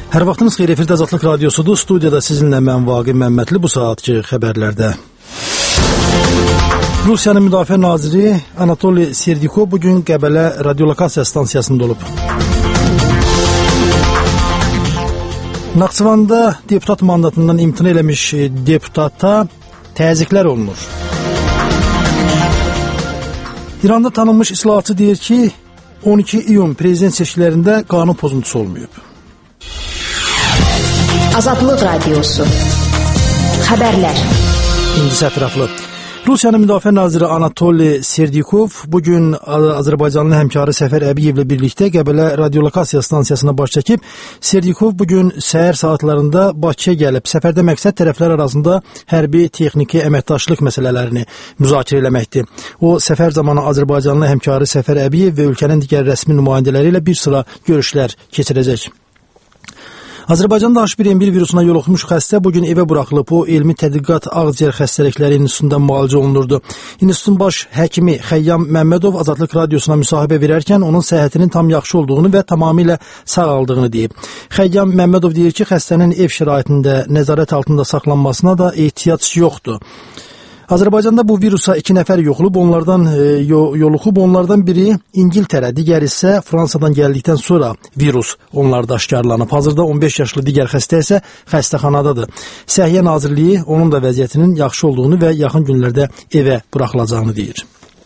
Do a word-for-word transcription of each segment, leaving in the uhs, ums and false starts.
Hər vaxtınız xeyir, efirdə Azadlıq Radiosudur. Studiyada sizinlə mən Vaqif Məmmədli. Bu saatki xəbərlərdə Rusiyanın Müdafiə Naziri Anatoliy Serdikov bugün Qəbələ radiolokasiya stansiyasında olub. Naxçıvanda deputat mandatından imtina eləmiş deputata təzyiqlər olunur. İranda tanınmış islahatçı deyir ki, on iki iyun prezident seçkilərində qanun pozuntusu olmayıb. Azadlıq Radiosu. Xəbərlər. İndi ətraflı. Rusiyanın Müdafiə Naziri Anatoliy Serdikov bugün Azərbaycanlı həmkarı Səfər Əbiyevlə birlikdə Qəbələ radiolokasiya stansiyasına baş çəkib. Serdikov bugün səhər saatlarında Bakıya gəlib. Səfərdə məqsəd tərəflər arasında hərbi, texniki əməkdaşlıq məsələlərini müzakirə eləməkdir. O, səfər zamanı Azərbaycanlı həmkarı Səfər Əbiyev və ölkənin digər rəsmi nümayəndələri ilə bir sıra görüşlər keçirəcək. Azərbaycanda H bir N bir virusuna yoluxmuş xəstə bugün evə buraxılıb. O, Elmi Tədqiqat Ağciyər Xəstəlikləri İnstitutunda müalicə olunurdu. İnstitutun baş həkimi Xəyyam Məmmədov Azadlıq Radiosuna müsahibə verərkən onun səhhətinin tam yaxşı olduğunu və tamamilə sağaldığını deyib. Xəyyam Məmmədov deyir ki, xəstənin ev şəraitində nəzarət altında saxlanmasına da ehtiyac yoxdur. Azərbaycanda bu virusa iki nəfər yoxulub, onlardan e, yoluxub, onlardan biri İngiltərə, digər isə Fransadan gəldikdən sonra virus onlarda aşkarlanıb. Hazırda on beş yaşlı digər xəstə isə xəstəxanadadır. Səhiyyə Nazirliyi onun da vəziyyətinin yaxşı olduğunu və yaxın günlərdə evə buraxılacağını deyir.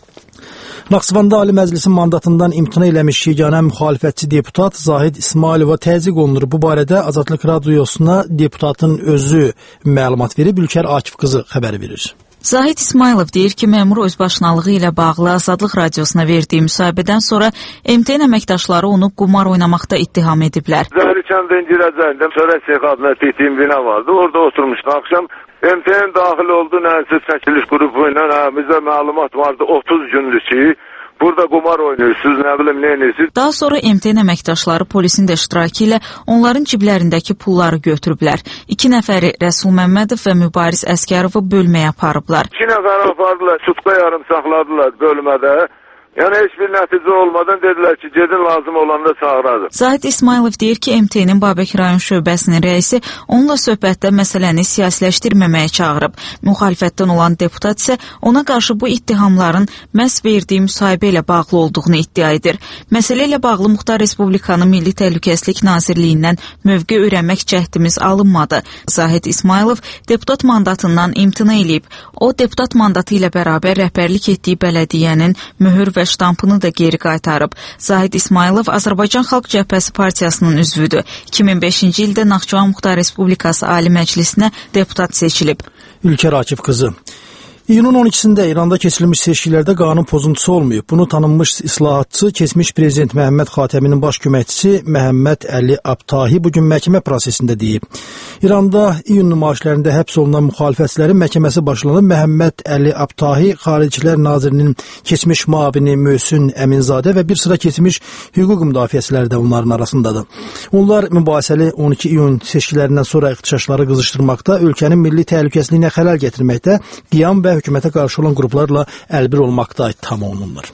Naxçıvanda Ali Məclisin mandatından imtina eləmiş yeganə müxalifətçi deputat Zahid İsmailova təzyiq olunur. Bu barədə Azadlıq Radiosuna deputatın özü məlumat verib, Ülkər Akif qızı xəbər verir. Zahid İsmailov deyir ki, məmur özbaşınalığı ilə bağlı Azadlıq Radiosuna verdiyi müsahibədən sonra M T N əməkdaşları onu qumar oynamaqda ittiham ediblər. Zəhri-kəndin girəcəyində Sörək Şeyx adına etdiyim bina vardı. Orada oturmuşdu. Akşam M T N daxil oldu, nəsiz çəkiliş qrupu ilə bizə məlumat vardı otuz gündür ki, burada qumar oynuyorsunuz, nə bilim, nə edirsiniz. Daha sonra M T N əməkdaşları polisin də iştirakı ilə onların ciblərindəki pulları götürüblər. İki nəfəri Rəsul Məmmədov və Mübariz Əskərovu bölməyə aparıblar. İki nəfəri apardılar, sutka yarım saxladılar bölmədə. Yəni heç bir nəticə olmadan dedilər ki, gedin lazım olanda çağıracaq. Zahid İsmailov deyir ki, M T N'in Babək rayon şöbəsinin rəisi onunla söhbətdə məsələni siyasiləşdirməməyə çağırıb. Müxalifətdən olan deputat isə ona qarşı bu ittihamların məhz verdiyi müsahibə ilə bağlı olduğunu iddia edir. Məsələ ilə bağlı Muxtar Respublikanın Milli Təhlükəsizlik Nazirliyindən mövqe öyrənmək cəhdimiz alınmadı. Zahid İsmailov deputat mandatından imtina eləyib. O, deputat mandatı ilə bərabər rəhbərlik etdiyi bələdiyyənin mühür və ştampını da geri qaytarıb. Zahid İsmailov Azərbaycan Xalq Cəbhəsi Partiyasının üzvüdür. iki min beşinci ildə Naxçıvan Muxtar Respublikası Ali Məclisinə deputat seçilib. Ülkər Akif qızı. İyunun on ikisində İranda keçirilmiş seçkilərdə qanun pozuntusu olmayıb. Bunu tanınmış islahatçı, keçmiş prezident Məhəmməd Xatəminin baş köməkçisi Məhəmməd Əli Abtahi bugün məhkəmə prosesində deyib. İranda iyun nümayişlərində həbs olunan müxalifətçilərin məhkəməsi başlanıb. Məhəmməd Əli Abtahi, Xaricilər Nazirinin keçmiş müavini Möhsün Əminzadə və bir sıra keçmiş hüquq müdafiəçiləri də onların arasındadır. Onlar mübahisəli on iki iyun seçkilərindən sonra ixtişaşları qızışdırmaqda, ölkənin milli təhlükəsizliyinə xələl gətirməkdə, qiyam və hökumətə qarşı olan qruplarla əlbir olmaqda ittiham olunurlar.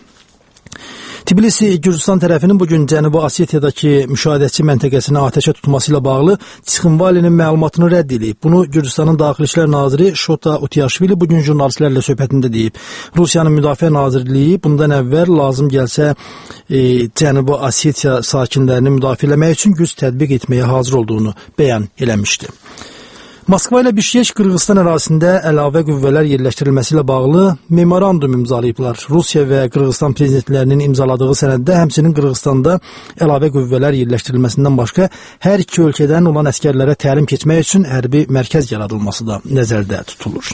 Tbilisi, Gürcistan tərəfinin bugün Cənubi Osetiyadakı müşahidəçi məntəqəsini atəşə tutması ilə bağlı Tsxinvalinin məlumatını rədd edib. Bunu Gürcistanın Daxili İşlər Naziri Şota Utyaşvili bugün jurnalistlərlə söhbətində deyib. Rusiyanın Müdafiə Nazirliyi bundan əvvəl lazım gəlsə e, Cənubi Osetiya sakinlərini müdafiə etmək üçün güc tətbiq etməyə hazır olduğunu bəyan eləmişdi. Moskva ilə Bişkek Qırğızstan ərazisində əlavə qüvvələr yerləşdirilməsi ilə bağlı memorandum imzalayıblar. Rusiya və Qırğızstan prezidentlərinin imzaladığı sənəddə həmçinin Qırğızstanda əlavə qüvvələr yerləşdirilməsindən başqa hər iki ölkədən olan əskərlərə təlim keçmək üçün hərbi mərkəz yaradılması da nəzərdə tutulur.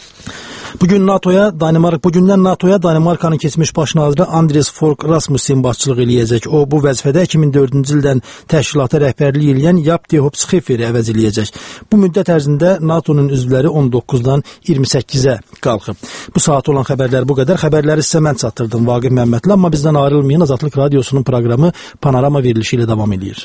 Bugün NATOya, Danimark, bugündən NATOya Danimarkanın keçmiş baş naziri Anders Fogh Rasmussen başçılıq eləyəcək. O, bu vəzifədə iki min dördüncü ildən təşkilata rəhbərlik eləyən Jaap de Hoop Scheferi əvəz eləyəcək. Bu müddət ərzində NATOnun üzvləri on doqquzdan iyirmi səkkizə qalxıb. Bu saat olan xəbərlər bu qədər. Xəbərləri sizə mən çatdırdım, Vaqif Məmmədli, amma bizdən ayrılmayın. Azadlıq Radiosunun proqramı Panorama verilişi ilə davam edir.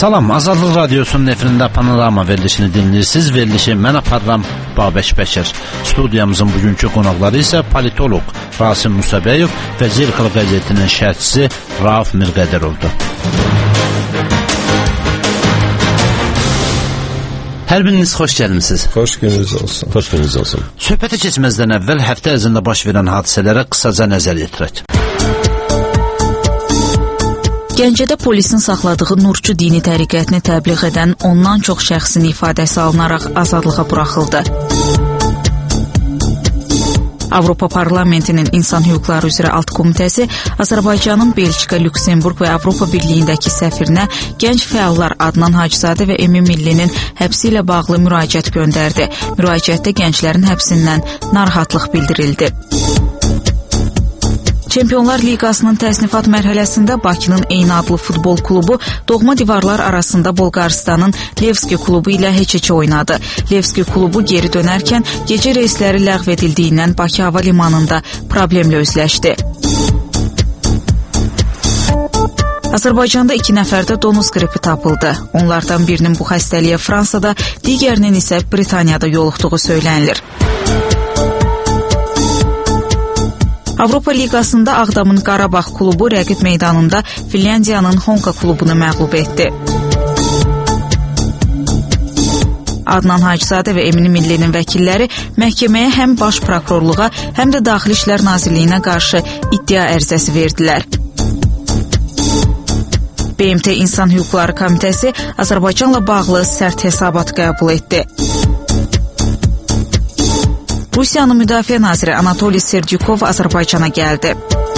Salam, Azadlıq Radiosunun efirində Panorama verilişini dinləyirsiniz. Verilişi mən aparıram, Babək Bəşir. Studiyamızın bugünkü qonaqları isə politoloq Rasim Musabəyov və Zirqıl qəzetinin şərhçisi Rauf Mirqədirovdur. Hər biriniz xoş gəlmisiniz. Xoş gününüz olsun. Xoş gününüz olsun. Söhbətə keçməzdən əvvəl həftə ərzində baş verən hadisələrə qısaca nəzər yetirək. Gəncədə polisin saxladığı Nurçu dini təriqətini təbliğ edən ondan çox şəxsin ifadəsi alınaraq azadlığa buraxıldı. Avropa Parlamentinin İnsan Hüquqları üzrə Alt Komitəsi Azərbaycanın Belçika, Lüksemburq və Avropa Birliyindəki səfirinə gənc fəallar Adnan Hacızadə və Emin Millinin həbsi ilə bağlı müraciət göndərdi. Müraciətdə gənclərin həbsindən narahatlıq bildirildi. Çempionlar Liqasının təsnifat mərhələsində Bakının eyni adlı futbol klubu doğma divarlar arasında Bolqarıstanın Levski klubu ilə heç-heçə oynadı. Levski klubu geri dönərkən gecə reysləri ləğv edildiyindən Bakı hava limanında problemlə üzləşdi. Azərbaycanda iki nəfərdə donuz qripi tapıldı. Onlardan birinin bu xəstəliyə Fransada, digərinin isə Britaniyada yoluxduğu söylənilir. Avropa Liqasında Ağdamın Qarabağ klubu rəqib meydanında Finlandiyanın Honka klubunu məğlub etdi. Adnan Hacızadə və Emin Millinin vəkilləri məhkəməyə həm baş prokurorluğa, həm də Daxili İşlər Nazirliyinə qarşı iddia ərizəsi verdilər. B M T İnsan Hüquqları Komitəsi Azərbaycanla bağlı sərt hesabat qəbul etdi. Rusiyanın Müdafiə naziri Anatoliy Serdyukov Azərbaycana gəldi.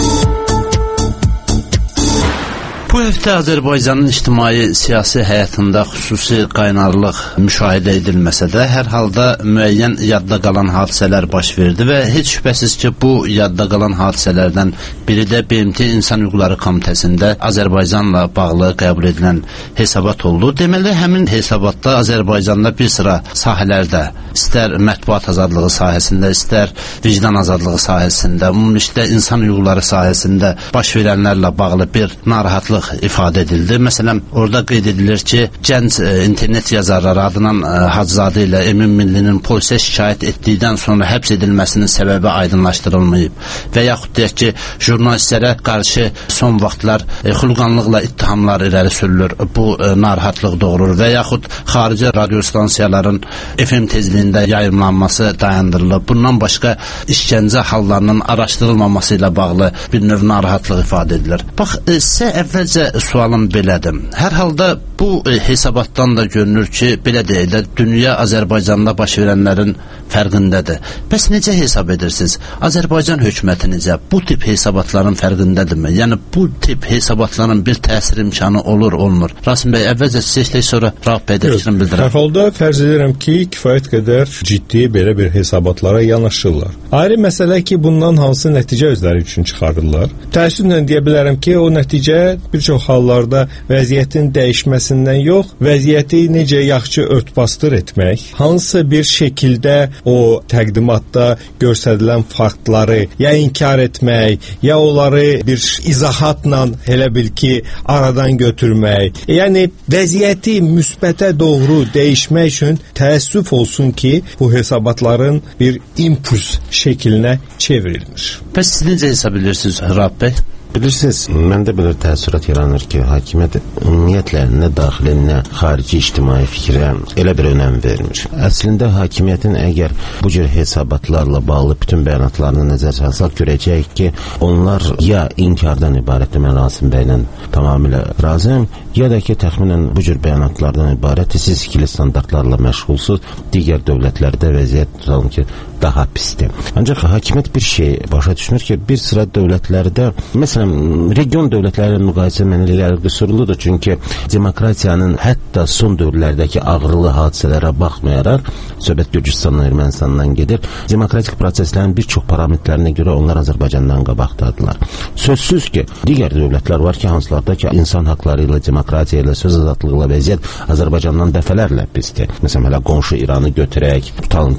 Bu həftə Azərbaycanın ictimai siyasi həyatında xüsusi qaynarlıq müşahidə edilməsə də, hər halda müəyyən yadda qalan hadisələr baş verdi və heç şübhəsiz ki, bu yadda qalan hadisələrdən biri də B M T İnsan Hüquqları Komitəsində Azərbaycanla bağlı qəbul edilən hesabat oldu. Deməli, həmin hesabatda Azərbaycanda bir sıra sahələrdə, istər mətbuat azadlığı sahəsində, istər vicdan azadlığı sahəsində, ümumilikdə insan hüquqları sahəsində baş verənlərlə bağlı bir narahatlıq ifadə edildi. Məsələn, orada qeyd edilir ki, gənc e, internet yazarları Adnan e, Hacızadə ilə Emin Millinin polisə şikayət etdikdən sonra həbs edilməsinin səbəbi aydınlaşdırılmayıb və yaxud deyək ki, jurnalistlərə qarşı son vaxtlar e, xulqanlıqla ittihamlar irəli sürülür. Bu e, narahatlıq doğurur və yaxud xarici radiostansiyaların F M tezliyində yayımlanması dayandırılıb. Bundan başqa işgəncə hallarının araşdırılmaması ilə bağlı bir növ narahatlıq ifadə edilir. Bax, e, sizə əvvəl sualım belədir. Hər halda bu e, hesabatdan da görünür ki, belə deyək də, dünya Azərbaycanda baş verənlərin fərqindədir. Bəs necə hesab edirsiniz? Azərbaycan hökuməti necə? Bu tip hesabatların fərqindədirmi? Yəni, bu tip hesabatların bir təsir imkanı olur, olmur. Rasim bəy, əvvəlcə sizə sonra Rauf bəy də fikrini bildirəm. Hər halda fərz edirəm ki, kifayət qədər ciddi belə bir hesabatlara yanaşırlar. Ayrı məsələ ki, bundan hansı nəticə özləri üçün çıxarırlar. Təəssüflə deyə bilərəm ki, o nəticə bir çox hallarda vəziyyətin dəyişməsindən yox, vəziyyəti necə yaxşı örtbasdır etmək, hansı bir şəkildə o təqdimatda göstərilən faktları ya inkar etmək, ya onları bir izahatla elə bil ki, aradan götürmək. Yəni, vəziyyəti müsbətə doğru dəyişmək üçün təəssüf olsun ki, bu hesabatların bir impuls şəklinə çevrilmiş. Bəs siz necə hesab edirsiniz, Rauf bəy? Bilirsiniz, məndə belə təəssürat yaranır ki, hakimiyyət ümumiyyətlə nə daxili, nə xarici ictimai fikrə elə bir önəm vermir. Əslində, hakimiyyətin əgər bu cür hesabatlarla bağlı bütün bəyanatlarını nəzər salsaq, görəcəyik ki, onlar ya inkardan ibarətdir, mən Rasim bəylə tamamilə razıyam, ya da ki, təxminən bu cür bəyanatlardan ibarət, siz ikili standartlarla məşğulsuz, digər dövlətlərdə vəziyyət tutalım ki, daha pisdir. Ancaq hakimiyyət bir şey başa düşmür ki, bir sıra dövlətlərdə, məsələn, region dövlətləri ilə müqayisə mənəliləri qüsurludur, çünki demokratiyanın hətta son dövrlərdəki ağrılı hadisələrə baxmayaraq, söhbət Gürcüstandan, Ermənistandan gedir, demokratik proseslərin bir çox parametrlərinə görə onlar Azərbaycandan qabaqdadılar. Sözsüz ki, digər dövlətlər var ki, hansılarda ki, insan haqları ilə, demokratiya ilə, söz azadlığı ilə vəziyyət Azərbaycandan dəfələrlə pisdir. Məsələn, hələ qonşu İranı götürək, tutalım Çin,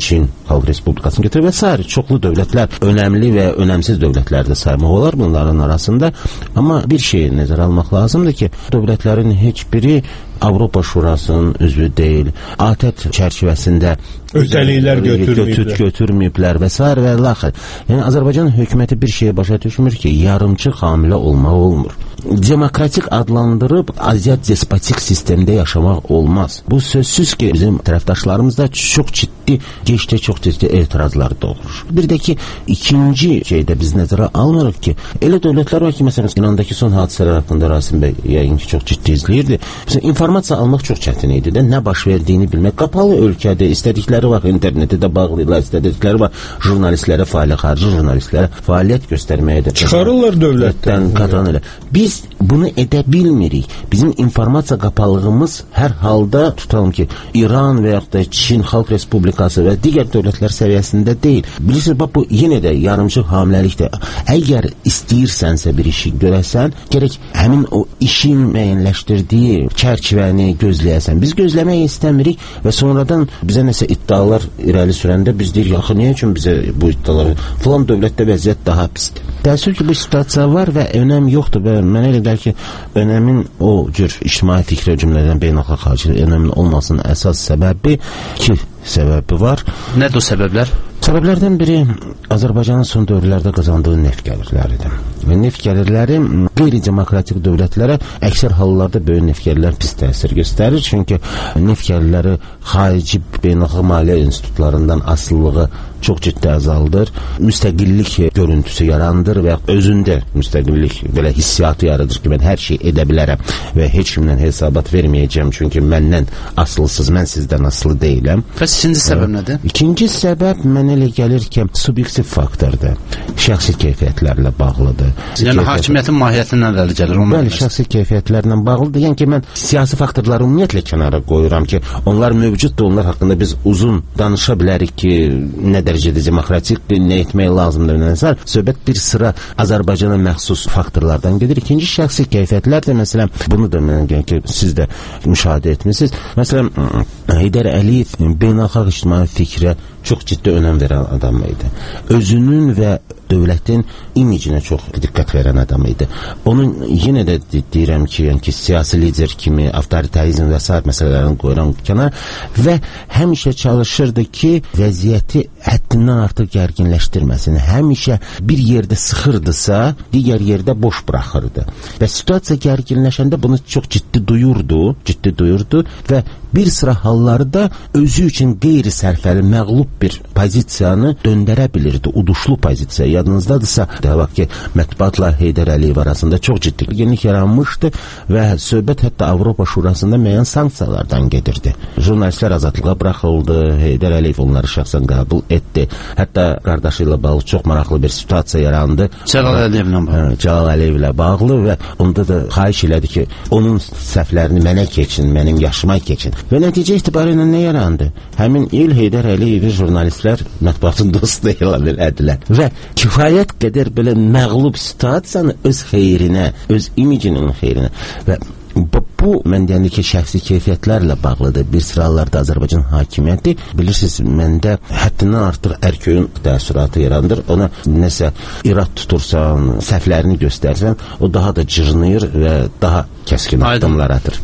Xalq Respublikasını götürür və s. çoxlu dövlətlər, önəmli və önəmsiz dövlətlər də saymaq olar bunların arasında. Amma bir şey nəzərə almaq lazımdır ki, dövlətlərin heç biri Avropa Şurasının üzvü deyil. ATƏT çərçivəsində ötəliklər götürməyiblər. götürməyiblər və s. və laxır. Yəni Azərbaycan hökuməti bir şeyə başa düşmür ki, yarımçı hamilə olmaq olmur. Demokratik adlandırıb aziyat despotik sistemdə yaşamaq olmaz. Bu sözsüz ki, bizim tərəfdaşlarımızda çox ciddi, geçdə çox ciddi etirazlar doğurur. Bir də ki, ikinci şeydə biz nəzərə almırıq ki, elə dövlətlər var ki, məsələn, İrandakı son hadisələr haqqında Rasim bəy yəqin ki, çox ciddi izləyirdi. Məsələn, informasiya almaq çox çətin idi də, nə baş verdiyini bilmək. Qapalı ölkədə istədikləri var, interneti də bağlayırlar, istədikləri var, jurnalistlərə, fəaliyyət, xarici jurnalistlərə fəaliyyət göstərməyə də çıxarırlar dövlətdən. Qadağan elə. Biz bunu edə bilmirik. Bizim informasiya qapalığımız hər halda tutalım ki, İran və yaxud da Çin Xalq Respublikası və digər dövlətlər səviyyəsində deyil. Bilirsiniz, bax, bu yenə də yarımçı hamiləlikdir. Əgər istəyirsənsə bir işi görəsən, gərək həmin o işin müəyyənləşdirdiyi çərçivəni gözləyəsən. Biz gözləmək istəmirik və sonradan bizə nəsə iddialar irəli sürəndə biz deyirik, axı, niyə üçün bizə bu iddialar? Falan dövlətdə vəziyyət daha pisdir. Təəssüf ki, bu situasiya var və önəm yoxdur və mənə elə gəlir ki, önəmin o cür ictimai fikri cümlədən beynəlxalq xarici önəmin olmasının əsas səbəbi ki, səbəbi var. Nədir o səbəblər? Səbəblərdən biri Azərbaycanın son dövrlərdə qazandığı neft gəlirləridir. Və neft gəlirləri qeyri-demokratik dövlətlərə əksər hallarda böyük neft gəlirlər pis təsir göstərir. Çünki neft gəlirləri xarici beynəlxalq maliyyə institutlarından asılılığı çox ciddi azaldır. Müstəqillik görüntüsü yarandır və özündə müstəqillik belə hissiyatı yaradır ki, mən hər şey edə bilərəm və heç kimdən hesabat verməyəcəm, çünki məndən asılsız, mən sizdən asılı deyiləm. Bəs ikinci səbəb nədir? İkinci səbəb mənə elə gəlir ki, subyektiv faktordur. Şəxsi keyfiyyətlərlə bağlıdır. Yəni keyfiyyət... hakimiyyətin mahiyyətinə nələr gəlir? Bəli, şəxsi keyfiyyətlərlə bağlıdır. Yəni ki, mən siyasi faktorları ümumiyyətlə kənara qoyuram ki, onlar mövcuddur, onlar haqqında biz uzun danışa bilərik ki, nə dərəcədə demokratikdir, nə etmək lazımdır, nəzər. Söhbət bir sıra Azərbaycana məxsus faktorlardan gedir. İkinci şəxsi keyfiyyətlər də, məsələn, bunu da mənə gəlir ki, siz də müşahidə etmişsiniz. Məsələn, Heydər Əliyev beynəlxalq ictimai fikrə çox ciddi önəm verən adam idi. Özünün və dövlətin imicinə çox diqqət verən adam idi. Onun yenə də deyirəm ki, yəni ki, siyasi lider kimi avtoritarizm və sair məsələlərini qoyuram kənar və həmişə çalışırdı ki, vəziyyəti həddindən artıq gərginləşdirməsin. Həmişə bir yerdə sıxırdısa, digər yerdə boş buraxırdı. Və situasiya gərginləşəndə bunu çox ciddi duyurdu, ciddi duyurdu və bir sıra hallarda özü üçün qeyri-sərfəli, məğlub bir pozisiyanı döndərə bilirdi, uduşlu pozisiya. Yadınızdadırsa, deyək ki, mətbuatla Heydər Əliyev arasında çox ciddi yenilik yaranmışdı və söhbət hətta Avropa Şurasında müəyyən sanksiyalardan gedirdi. Jurnalistlər azadlığa buraxıldı, Heydər Əliyev onları şəxsən qəbul etdi. Hətta qardaşı ilə bağlı çox maraqlı bir situasiya yarandı. Cəlal Əliyevlə bağlı. Cəlal Əliyevlə bağlı və onda da xahiş elədi ki, onun səhvlərini mənə keçin, mənim yaşıma keçin. Və nəticə etibarıyla nə yarandı? Həmin il Heydər Əliyevi jurnalistlər mətbuatın dostu elan elədilər. Və kifayət qədər belə məğlub situasiyanı öz xeyrinə, öz imicinin xeyrinə və bu, mən deyəndə ki, şəxsi keyfiyyətlərlə bağlıdır. Bir sıralarda Azərbaycan hakimiyyəti, bilirsiniz, məndə həddindən artıq ərköyün təəssüratı yarandır. Ona nəsə irad tutursan, səhvlərini göstərsən, o daha da cırnıyır və daha kəskin addımlar atır.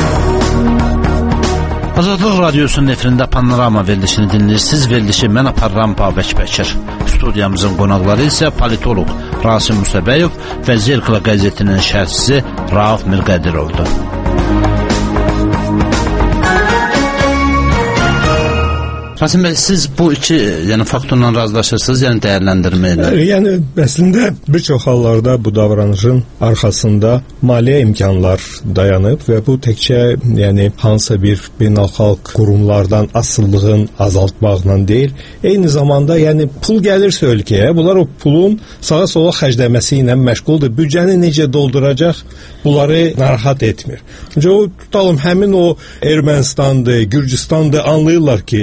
Azadlıq Radiosunun efirində Panorama verilişini dinləyirsiniz. Verilişi mən aparıram Babək Bəkir. Studiyamızın qonaqları isə politolog Rasim Musəbəyov və Zirkla qəzetinin şərhçisi Rauf Mirqədirovdur. Rasim bəy, siz bu iki yəni, faktorla razılaşırsınız, yəni dəyərləndirməklə? Yəni, əslində bir çox hallarda bu davranışın arxasında maliyyə imkanlar dayanıb və bu təkcə yəni, hansısa bir beynəlxalq qurumlardan asıllığın azaltmaqla deyil, eyni zamanda yəni, pul gəlirsə ölkəyə, bunlar o pulun sağa sola xərcləməsi ilə məşğuldur. Büdcəni necə dolduracaq, bunları narahat etmir. Çünki o, tutalım, həmin o Ermənistandır, Gürcüstandır, anlayırlar ki, sən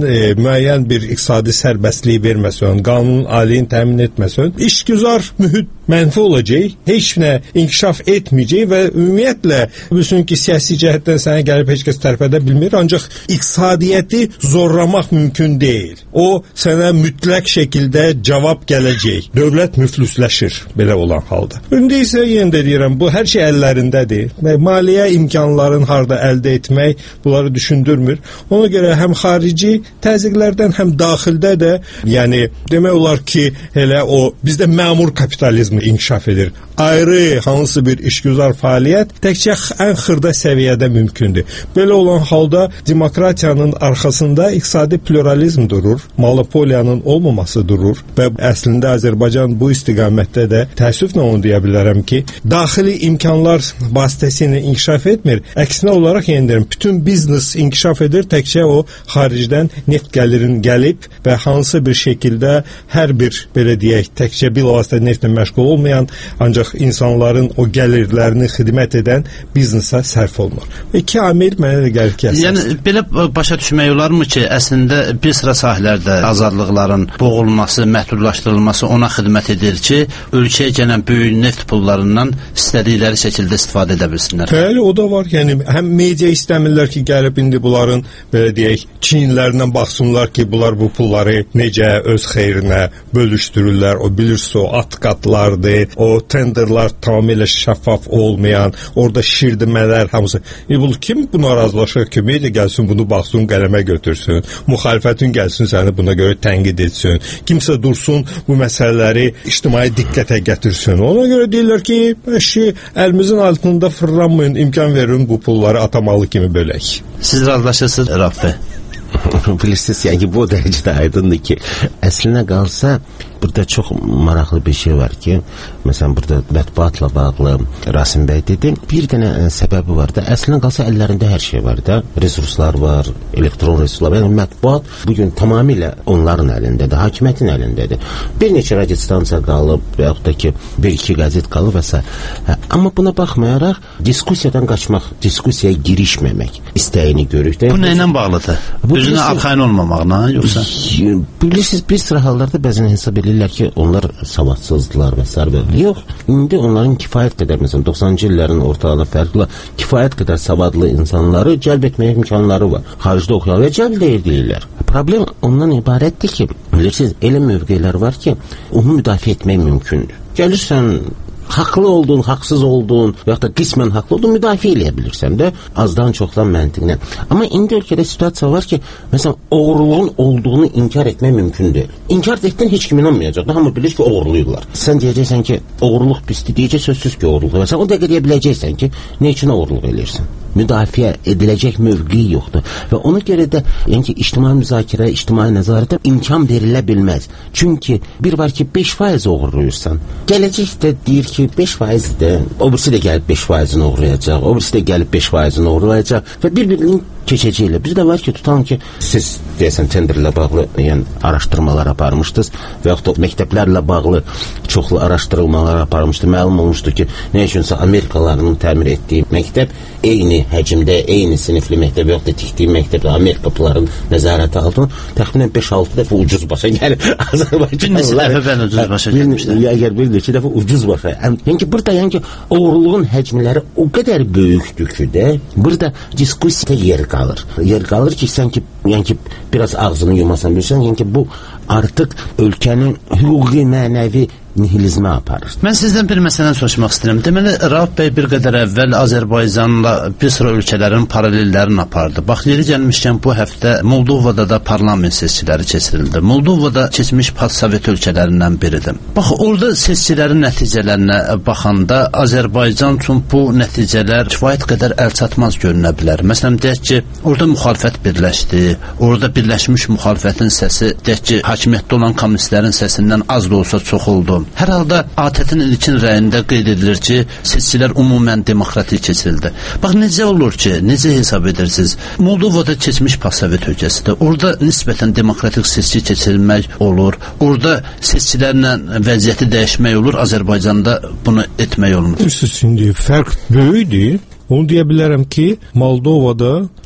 e, müəyyən bir iqtisadi sərbəstliyi verməsən, qanun aliyini təmin etməsən, işgüzar mühit mənfi olacaq, heç nə inkişaf etməyəcək və ümumiyyətlə bilsin ki, siyasi cəhətdən sənə gəlib heç kəs tərəf edə bilmir, ancaq iqtisadiyyəti zorlamaq mümkün deyil. O sənə mütləq şəkildə cavab gələcək. Dövlət müflüsləşir belə olan halda. İndi isə yenə də deyirəm, bu hər şey əllərindədir və maliyyə imkanlarını harda əldə etmək bunları düşündürmür. Ona görə həm xarici təzyiqlərdən, həm daxildə də, yəni demək olar ki, elə o bizdə məmur kapitalizmi inkişaf edir. Ayrı hansı bir işgüzar fəaliyyət təkcə ən xırda səviyyədə mümkündür. Belə olan halda demokratiyanın arxasında iqtisadi pluralizm durur, monopoliyanın olmaması durur və əslində Azərbaycan bu istiqamətdə də təəssüflə onu deyə bilərəm ki, daxili imkanlar vasitəsilə inkişaf etmir. Əksinə olaraq yenə bütün biznes inkişaf edir, təkcə o xaricdən neft gəlirin gəlib və hansı bir şəkildə hər bir belə deyək, təkcə bilavasitə neftlə məşğul olmayan, ancaq insanların o gəlirlərini xidmət edən biznesə sərf olunur. İki amil mənə də gəlir ki, əsas. Yəni belə başa düşmək olarmı ki, əslində bir sıra sahələrdə azadlıqların boğulması, məhdudlaşdırılması ona xidmət edir ki, ölkəyə gələn böyük neft pullarından istədikləri şəkildə istifadə edə bilsinlər. Bəli, o da var. Yəni həm media istəmirlər ki, gəlib indi bunların belə deyək, Çinlərindən baxsınlar ki, bunlar bu pulları necə öz xeyrinə bölüşdürürlər. O bilirsə o at qatlardır, o tenderlar tamamilə şəffaf olmayan, orada şirdimələr hamısı. E, bu kim buna razılaşır? Kömək də gəlsin, bunu baxsın, qələmə götürsün. Müxalifətin gəlsin, səni buna görə tənqid etsin. Kimsə dursun, bu məsələləri ictimai diqqətə gətirsin. Ona görə deyirlər ki, əşi, əlimizin altında fırlanmayın, imkan verin bu pulları atamalı kimi bölək. Siz razılaşırsınız, Rauf bəy? Bilirsiniz, yəni bu dərəcədə aydındır ki, əslinə qalsa burada çox maraqlı bir şey var ki, məsələn burada mətbuatla bağlı Rasim bəy dedi, bir dənə ə, səbəbi var da, əslində qalsa əllərində hər şey var da, resurslar var, elektron resurslar, yəni mətbuat bugün tamamilə onların əlindədir, hakimiyyətin əlindədir. Bir neçə radiostansiya qalıb, və yaxud da ki, bir-iki qəzet qalıb və s. Hə, amma buna baxmayaraq, diskusiyadan qaçmaq, diskusiyaya girişməmək istəyini görürük də. Bu nə ilə bağlıdır? Bu özünə arxain olmamaqla, yoxsa? Bilirsiniz, bir sıra hallarda bəzən hesab edir ki, onlar savadsızdılar və s. Yox, indi onların kifayət qədər, məsələn, doxsanıncı illərin ortalığına fərqlə kifayət qədər savadlı insanları cəlb etməyə imkanları var. Xaricdə oxuyan və cəlb deyirlər. Problem ondan ibarətdir ki, bilirsiniz, elə mövqelər var ki, onu müdafiə etmək mümkündür. Gəlirsən, haqlı olduğun, haqsız olduğun və yaxud da qismən haqlı olduğun müdafiə eləyə bilirsən də, azdan çoxdan məntiqlə. Amma indi ölkədə situasiya var ki, məsələn, oğurluğun olduğunu inkar etmək mümkün deyil. İnkar etdən heç kim inanmayacaq da, hamı bilir ki, oğurluyurlar. Sən deyəcəksən ki, oğurluq pisdir, deyəcək sözsüz ki, oğurluq. Və sən o dəqiqə deyə biləcəksən ki, nə üçün oğurluq eləyirsən? Müdafiə ediləcək mövqi yoxdur. Və ona görə də, yəni ki, ictimai müzakirə, ictimai nəzarətə imkan verilə bilməz. Çünki bir var ki, beş faiz oğurluyursan. Gələcəkdə deyir ki, beş faizdir. O birisi də gəlib beş faizini oğurlayacaq. O birisi də gəlib beş faizini oğurlayacaq. Və bir-birinin keçəcəklə. Bir də var ki, tutan ki, siz deyəsən tenderlə bağlı yəni, araşdırmalar aparmışdınız və yaxud da məktəblərlə bağlı çoxlu araşdırmalar aparmışdı. Məlum olmuşdu ki, nə üçünsə Amerikalarının təmir etdiyi məktəb eyni həcmdə, eyni sinifli məktəb və yaxud da tikdiyi məktəbdə Amerikalıların nəzarəti altında təxminən beş-altı dəfə ucuz başa gəlib. Bir neçə dəfə mən ucuz başa gəlmişdim. Əgər bir neçə dəfə ucuz başa. Yəni ki, burada yəni ki, oğurluğun həcmləri o qədər böyükdür ki də, burada diskusiyada yer qalır. Yer qalır ki, sən ki, yəni ki, biraz ağzını yumasan bilirsən, yəni ki, bu artıq ölkənin hüquqi, mənəvi nihilizmə aparır. Mən sizdən bir məsələni soruşmaq istəyirəm. Deməli, Rauf bəy bir qədər əvvəl Azərbaycanla bir sıra ölkələrin paralellərini apardı. Bax, yeri gəlmişkən bu həftə Moldovada da parlament seçkiləri keçirildi. Moldovada keçmiş postsovet ölkələrindən biridir. Bax, orada seçkilərin nəticələrinə baxanda Azərbaycan üçün bu nəticələr kifayət qədər əlçatmaz görünə bilər. Məsələn, deyək ki, orada müxalifət birləşdi. Orada birləşmiş müxalifətin səsi, deyək ki, hakimiyyətdə olan kommunistlərin səsindən az da olsa çox oldu. Hər halda A T T-nin ilkin rəyində qeyd edilir ki, seçkilər ümumən demokratik keçirildi. Bax, necə olur ki, necə hesab edirsiniz? Moldovada keçmiş postsovet ölkəsidir. Orada nisbətən demokratik seçki keçirilmək olur. Orada seçkilərlə vəziyyəti dəyişmək olur. Azərbaycanda bunu etmək olmur. Siz şimdi fərq böyükdür. Onu deyə bilərəm ki, Moldovada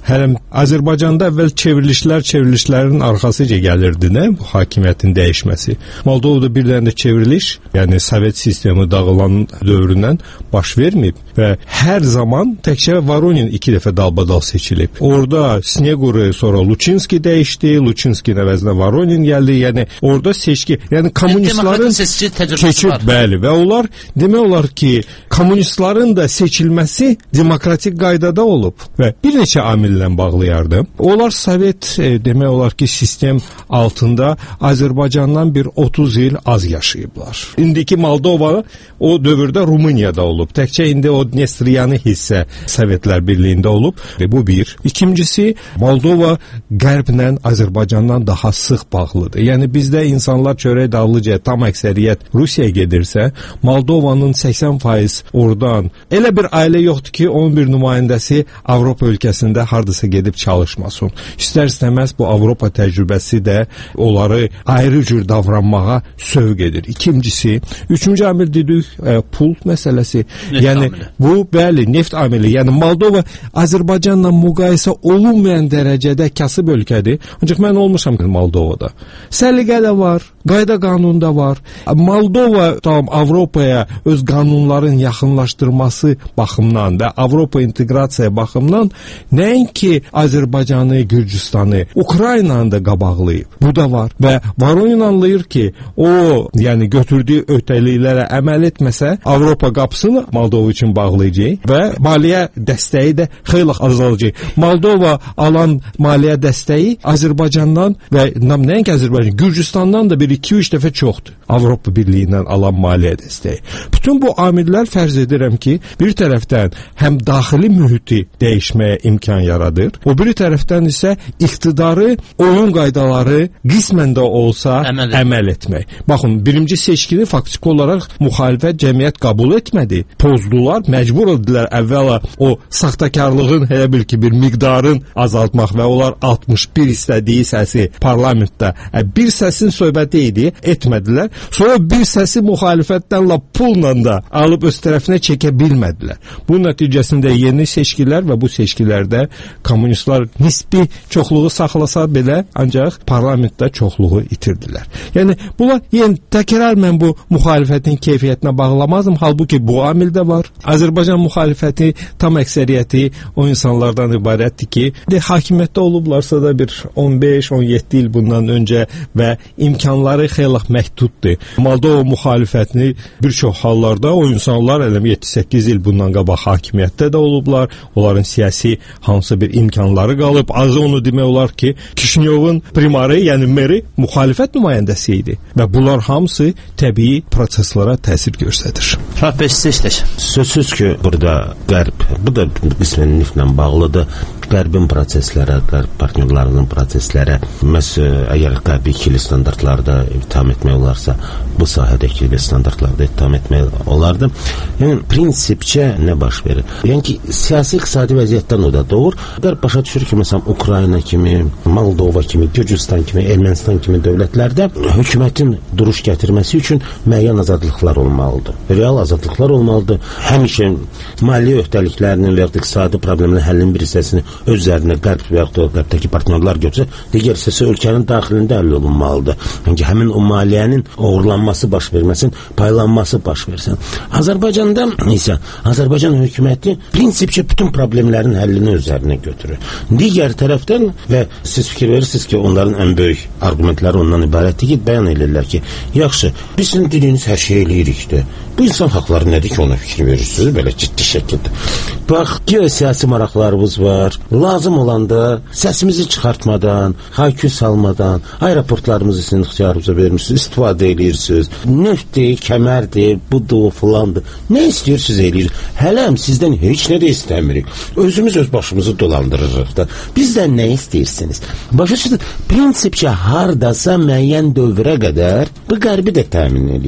hələm Azərbaycanda əvvəl çevrilişlər, çevrilişlərin arxasıca gəlirdi, nə? Bu hakimiyyətin dəyişməsi. Moldovada bir dənə də çevriliş, yəni Sovet sistemi dağılan dövründən baş verməyib və hər zaman təkcə Voronin iki dəfə dalbadal seçilib. Orada Snequri, sonra Luçinski dəyişdi, Luçinskinin əvəzinə Voronin gəldi. Yəni orada seçki, yəni kommunistlərin seçki təcrübəsi var. Bəli, və onlar demək olar ki, kommunistlərin də seçilməsi demokratik qaydada olub və bir neçə amillə bağlayardım. Onlar Sovet e, demək olar ki, sistem altında Azərbaycandan bir otuz il az yaşayıblar. İndiki Moldova o dövrdə Rumuniyada olub. Təkcə indi o Dnestriyanı hissə Sovetlər Birliyində olub. Və bu bir. İkincisi, Moldova qərblə Azərbaycandan daha sıx bağlıdır. Yəni bizdə insanlar çörək dağlıca tam əksəriyyət Rusiyaya gedirsə, Moldovanın səksən faiz oradan elə bir ailə yoxdur ki, on bir nümayəndəsi Avropa ölkəsində hardasa gedib çalışmasın. İstər-istəməz bu Avropa təcrübəsi də onları ayrı cür davranmağa sövq edir. İkincisi, üçüncü amil dedik, e, pul məsələsi. Neft yəni amili. Bu bəli, neft amili. Yəni Moldova Azərbaycanla müqayisə olunmayan dərəcədə kasıb ölkədir. Ancaq mən olmuşam Moldovada. Səliqə də var, qayda qanun da var. Moldova tam Avropaya öz qanunların yaxınlaşdırması baxımından və Avropa inteqrasiya baxımından nəinki Azərbaycanı, Gürcüstanı, Ukraynanı da qabaqlayıb. Bu da var. Və Voronin anlayır ki, o yəni götürdüyü öhdəliklərə əməl etməsə, Avropa qapısını Moldova üçün bağlayacaq və maliyyə dəstəyi də xeyli azalacaq. Moldova alan maliyyə dəstəyi Azərbaycandan və nəinki Azərbaycan, Gürcüstandan da bir iki üç dəfə çoxdur. Avropa Birliyindən alan maliyyə dəstəyi. Bütün bu amillər fərz edirəm ki, bir tərəfdən həm daxili mühiti dəyişməyə imkan yaradır, o biri tərəfdən isə iqtidarı, oyun qaydaları qismən də olsa əməl, əməl etmək. Baxın, birinci seçkini faktiki olaraq müxalifət cəmiyyət qəbul etmədi. Pozdular, məcbur edilər əvvəla o saxtakarlığın elə bil ki bir miqdarın azaltmaq və onlar altmış bir istədiyi səsi parlamentdə bir səsin söhbəti idi, etmədilər. Sonra bir səsi müxalifətdən la pulla da alıb öz tərəfinə çəkə bilmədilər. Bu nəticəsində yeni seçkilər və bu seçkilərdə kommunistlər nisbi çoxluğu saxlasa belə, ancaq parlamentdə çoxluğu itirdilər. Yəni bunlar yəni təkrar mən bu müxalifətin keyfiyyətinə bağlamazdım. Halbuki bu amil də var. Azərbaycan müxalifəti tam əksəriyyəti o insanlardan ibarətdir ki, de hakimiyyətdə olublarsa da bir on beş on yeddi il bundan öncə və imkanları xeyli məhduddur. Moldova müxalifətini bir çox hallarda o insanlar eləm yeddi səkkiz il bundan qabaq hakimiyyətdə də olublar. Onların siyasi hansı bir imkanları qalıb. Azı onu demək olar ki, Kişinyovun primarı, yəni meri müxalifət nümayəndəsi idi. Və bunlar hamısı təbii proseslara təsir göstərir. Rəbbə istəyir. Sözsüz ki, burada qərb, bu da qismən neftlə bağlıdır. Qərbin proseslərə, qərb partnyorlarının proseslərə, məhz əgər qərbi ikili standartlarda ittiham etmək olarsa, bu sahədə ikili standartlarda ittiham etmək olardı. Yəni, prinsipcə nə baş verir? Yəni ki, siyasi iqtisadi vəziyyətdən o da doğur. Qərb başa düşür ki, məsələn, Ukrayna kimi, Moldova kimi, Gürcüstan kimi, Ermənistan kimi dövlətlərdə hökumətin duruş gətirməsi üçün müəyyən azadlıqlar olmalıdır. Real azadlıqlar olmalıdır. Həmişə maliyyə öhdəliklərinin və iqtisadi problemlərin həllinin bir hissəsini öz üzərinə qərb və yaxud da qərbdəki partnyorlar götürsə, digər hissəsi ölkənin daxilində həll olunmalıdır. Yəni həmin o maliyyənin uğurlanması baş verməsin, paylanması baş versin. Azərbaycanda isə Azərbaycan hökuməti prinsipcə bütün problemlərin həllini öz üzərinə götürür. Digər tərəfdən və siz fikir verirsiniz ki, onların ən böyük argumentləri ondan ibarətdir ki, bəyan edirlər ki, yaxşı, biz sizin dediyiniz hər şey eləyirikdir. Bu insan haqları nədir ki, ona fikir verirsiniz belə ciddi şəkildə. Bax, geosiyasi maraqlarımız var. Lazım olanda səsimizi çıxartmadan, haykü salmadan, aeroportlarımızı sizin ixtiyarımıza vermişsiniz, istifadə edirsiniz. Neftdir, kəmərdir, budur, filandır. Nə istəyirsiniz eləyir? Hələm sizdən heç nə də istəmirik. Özümüz öz başımızı dolandırırıq da. Bizdən nə istəyirsiniz? Başa çıxın, prinsipcə hardasa müəyyən dövrə qədər bu qərbi də təmin edir.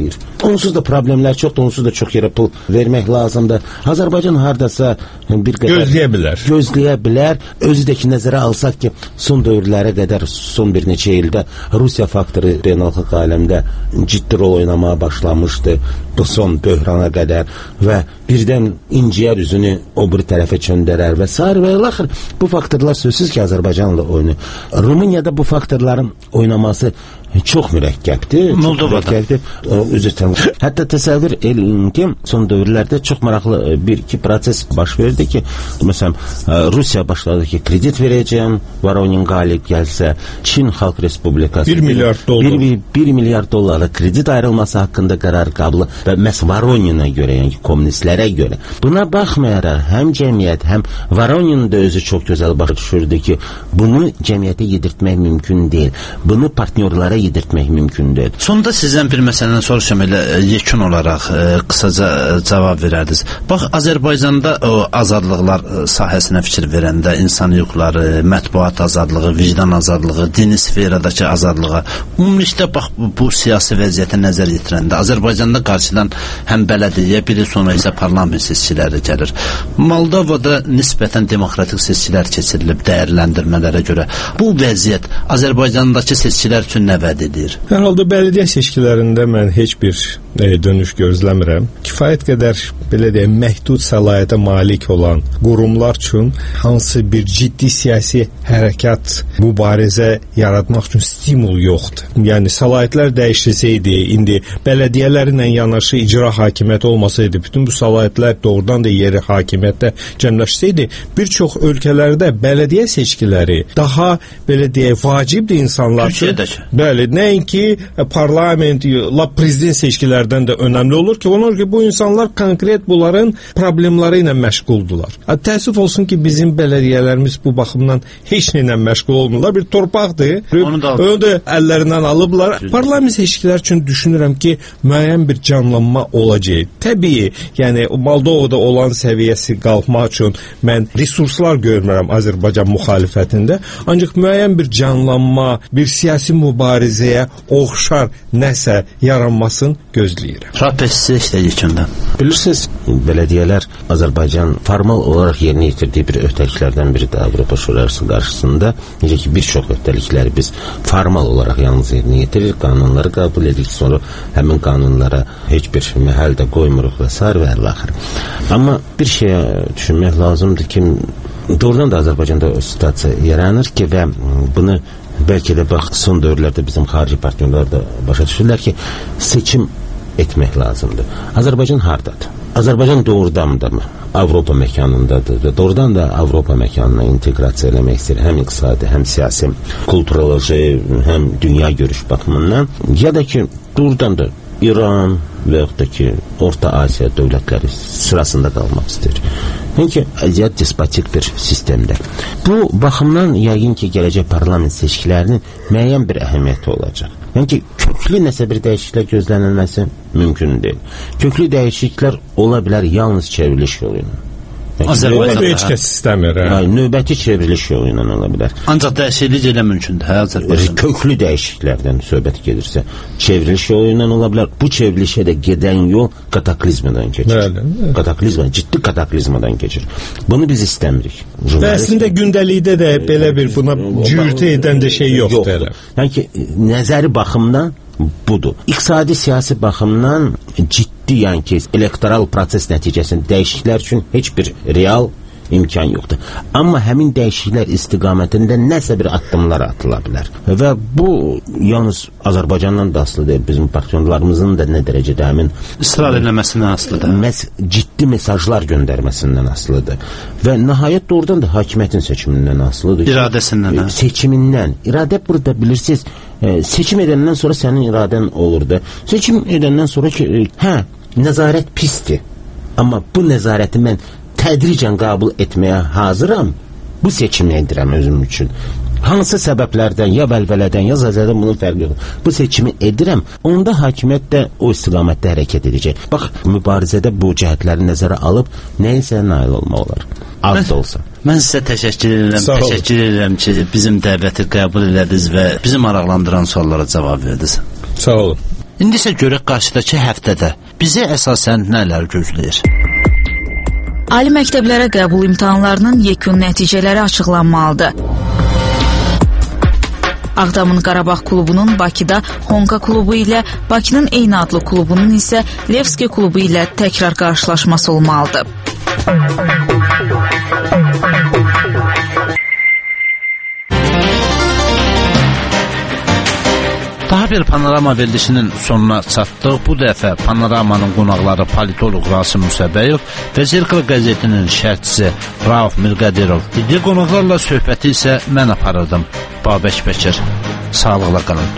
Onsuz da problemlər çoxdur, onsuz da çox yerə pul vermək lazımdır. Azərbaycan hardasa bir qədər gözləyə bilər. Gözləyə bilər. Özü də ki, nəzərə alsaq ki, son dövrlərə qədər, son bir neçə ildə Rusiya faktoru beynəlxalq aləmdə ciddi rol oynamağa başlamışdı bu son böhrana qədər və birdən inciyər üzünü o bir tərəfə çöndərər və sair və axır. Bu faktorlar sözsüz ki, Azərbaycanla oynayır. Rumuniyada bu faktorların oynaması çox mürəkkəbdir. Moldovada. Üzr istəyirəm. Hətta təsəvvür edin ki, son dövrlərdə çox maraqlı bir iki proses baş verdi ki, məsələn, Rusiya başladı ki, kredit verəcəm, Voronin qalib gəlsə, Çin Xalq Respublikası bir milyard dollar bir milyard dollarla kredit ayrılması haqqında qərar qəbul və məhz Voroninə görə, yəni kommunistlərə görə. Buna baxmayaraq həm cəmiyyət, həm Voronin də özü çox gözəl başa düşürdü ki, bunu cəmiyyətə yedirtmək mümkün deyil. Bunu partnyorlara yedirtmək mümkün deyil. Sonda sizdən bir məsələni soruşam, elə yekun olaraq e, qısaca cavab verərdiniz. Bax, Azərbaycanda o azadlıqlar sahəsinə fikir verəndə insan hüquqları, mətbuat azadlığı, vicdan azadlığı, dini sferadakı azadlığa, ümumilikdə bax bu siyasi vəziyyətə nəzər yetirəndə Azərbaycanda qarşıdan həm bələdiyyə, biri sonra isə parlament seçkiləri gəlir. Moldovada nisbətən demokratik seçkilər keçirilib dəyərləndirmələrə görə. Bu vəziyyət Azərbaycandakı seçkilər üçün nə vəd edir? Hər halda bələdiyyə seçkilərində mən heç bir e, dönüş gözləmirəm. Kifayət qədər belə deyək, məhdud səlahiyyətə malik olan qurumlar üçün hansı bir ciddi siyasi hərəkat, mübarizə yaratmaq üçün stimul yoxdur. Yəni səlahiyyətlər dəyişsəydi, indi bələdiyyələrlə yanaşı icra hakimiyyəti olmasaydı, bütün bu səlahiyyətlər doğrudan da yeri hakimiyyətdə cəmləşsəydi, bir çox ölkələrdə bələdiyyə seçkiləri daha belə deyək, vacibdir insanlar üçün. Bəli, nəinki parlament, la prezident seçkilərdən də önəmli olur ki, olur ki, bu insanlar konkret bunların problemləri ilə məşğuldular. Təəssüf olsun ki, bizim bələdiyyələrimiz bu baxımdan heç nə ilə məşğul olmurlar. Bir torpaqdır. Onu da, onu da əllərindən alıblar. Parlament seçkiləri üçün düşünürəm ki, müəyyən bir canlanma olacaq. Təbii, yəni Moldovada olan səviyyəsi qalxmaq üçün mən resurslar görmürəm Azərbaycan müxalifətində. Ancaq müəyyən bir canlanma, bir siyasi mübarizəyə oxşar nəsə yaranmasını gözləyirəm. Rapesi işte yekündən. Bilirsiniz, bələdiyyələr Azərbaycan formal olaraq yerinə yetirdiyi bir öhdəliklərdən biridir Avropa Şurası qarşısında. Necə ki, bir çox öhdəlikləri biz formal olaraq yalnız yerinə yetirir, qanunları qəbul edirik, sonra həmin qanunlara heç bir məhəl də qoymuruq və s. və əl-axır. Amma bir şeyə düşünmək lazımdır ki, doğrudan da Azərbaycanda o situasiya yaranır ki və bunu bəlkə də bax, son dövrlərdə bizim xarici partnyorlar da başa düşürlər ki, seçim etmək lazımdır. Azərbaycan hardadır? Azərbaycan doğrudan da mı? Avropa məkanındadır və doğrudan da Avropa məkanına inteqrasiya eləmək istəyir, həm iqtisadi, həm siyasi, kulturoloji, həm dünya görüş baxımından, ya da ki, doğrudan da İran və yaxud da ki, Orta Asiya dövlətləri sırasında qalmaq istəyir. Yəni, əziyyət despotik bir sistemdə. Bu baxımdan yəqin ki, gələcək parlament seçkilərinin müəyyən bir əhəmiyyəti olacaq. Yəni ki, köklü nəsə bir dəyişikliklər gözlənilməsi mümkün deyil. Köklü dəyişikliklər ola bilər yalnız çevriliş yolu ilə. Azərbaycan heç kəs istəmir. Növbəti çevriliş yolu ilə ola bilər. Ancaq dəyişiklik elə mümkündür, hə, Azərbaycan. Köklü dəyişikliklərdən söhbət gedirsə, çevriliş yolu ilə ola bilər. Bu çevrilişə də gedən yol kataklizmadan keçir. Kataklizma, ciddi kataklizmadan keçir. Bunu biz istəmirik. Və əslində gündəlikdə də belə bir buna cürtə edən də şey yoxdur. Yəni ki, nəzəri baxımdan budur. İqtisadi siyasi baxımdan ciddi, yəni ki, elektoral proses nəticəsində dəyişikliklər üçün heç bir real imkan yoxdur. Amma həmin dəyişikliklər istiqamətində nəsə bir addımlar atıla bilər. Və bu yalnız Azərbaycandan da asılıdır, bizim partnyorlarımızın da nə dərəcədə həmin israr eləməsindən asılıdır. Məs ciddi mesajlar göndərməsindən asılıdır. Və nəhayət doğrudan da hakimiyyətin seçimindən asılıdır. İradəsindən. E, seçimindən. İradə burada bilirsiniz, e, seçim edəndən sonra sənin iradən olur da. Seçim edəndən sonra ki, e, hə, nəzarət pisdir. Amma bu nəzarəti mən tədricən qəbul etməyə hazıram. Bu seçimi edirəm özüm üçün. Hansı səbəblərdən, ya vəlvələdən, ya zəzədən bunun fərqi yox. Bu seçimi edirəm. Onda hakimiyyət də o istiqamətdə hərəkət edəcək. Bax, mübarizədə bu cəhətləri nəzərə alıb nəyisə nail olmaq olar. Az da olsa. Mən sizə təşəkkür edirəm. Təşəkkür edirəm ki, bizim dəvəti qəbul elədiniz və bizi maraqlandıran suallara cavab verdiniz. Sağ olun. İndi isə görək qarşıdakı həftədə bizi əsasən nələr gözləyir? Ali məktəblərə qəbul imtahanlarının yekun nəticələri açıqlanmalıdır. Ağdamın Qarabağ klubunun Bakıda Honka klubu ilə, Bakının eyni adlı klubunun isə Levski klubu ilə təkrar qarşılaşması olmalıdır. Daha bir panorama verilişinin sonuna çatdıq. Bu dəfə panoramanın qonaqları politoloq Rasim Musəbəyov və Zirkla qəzetinin şərhçisi Rauf Mirqədirov idi. Qonaqlarla söhbəti isə mən aparırdım. Babək Bəkir. Sağlıqla qalın.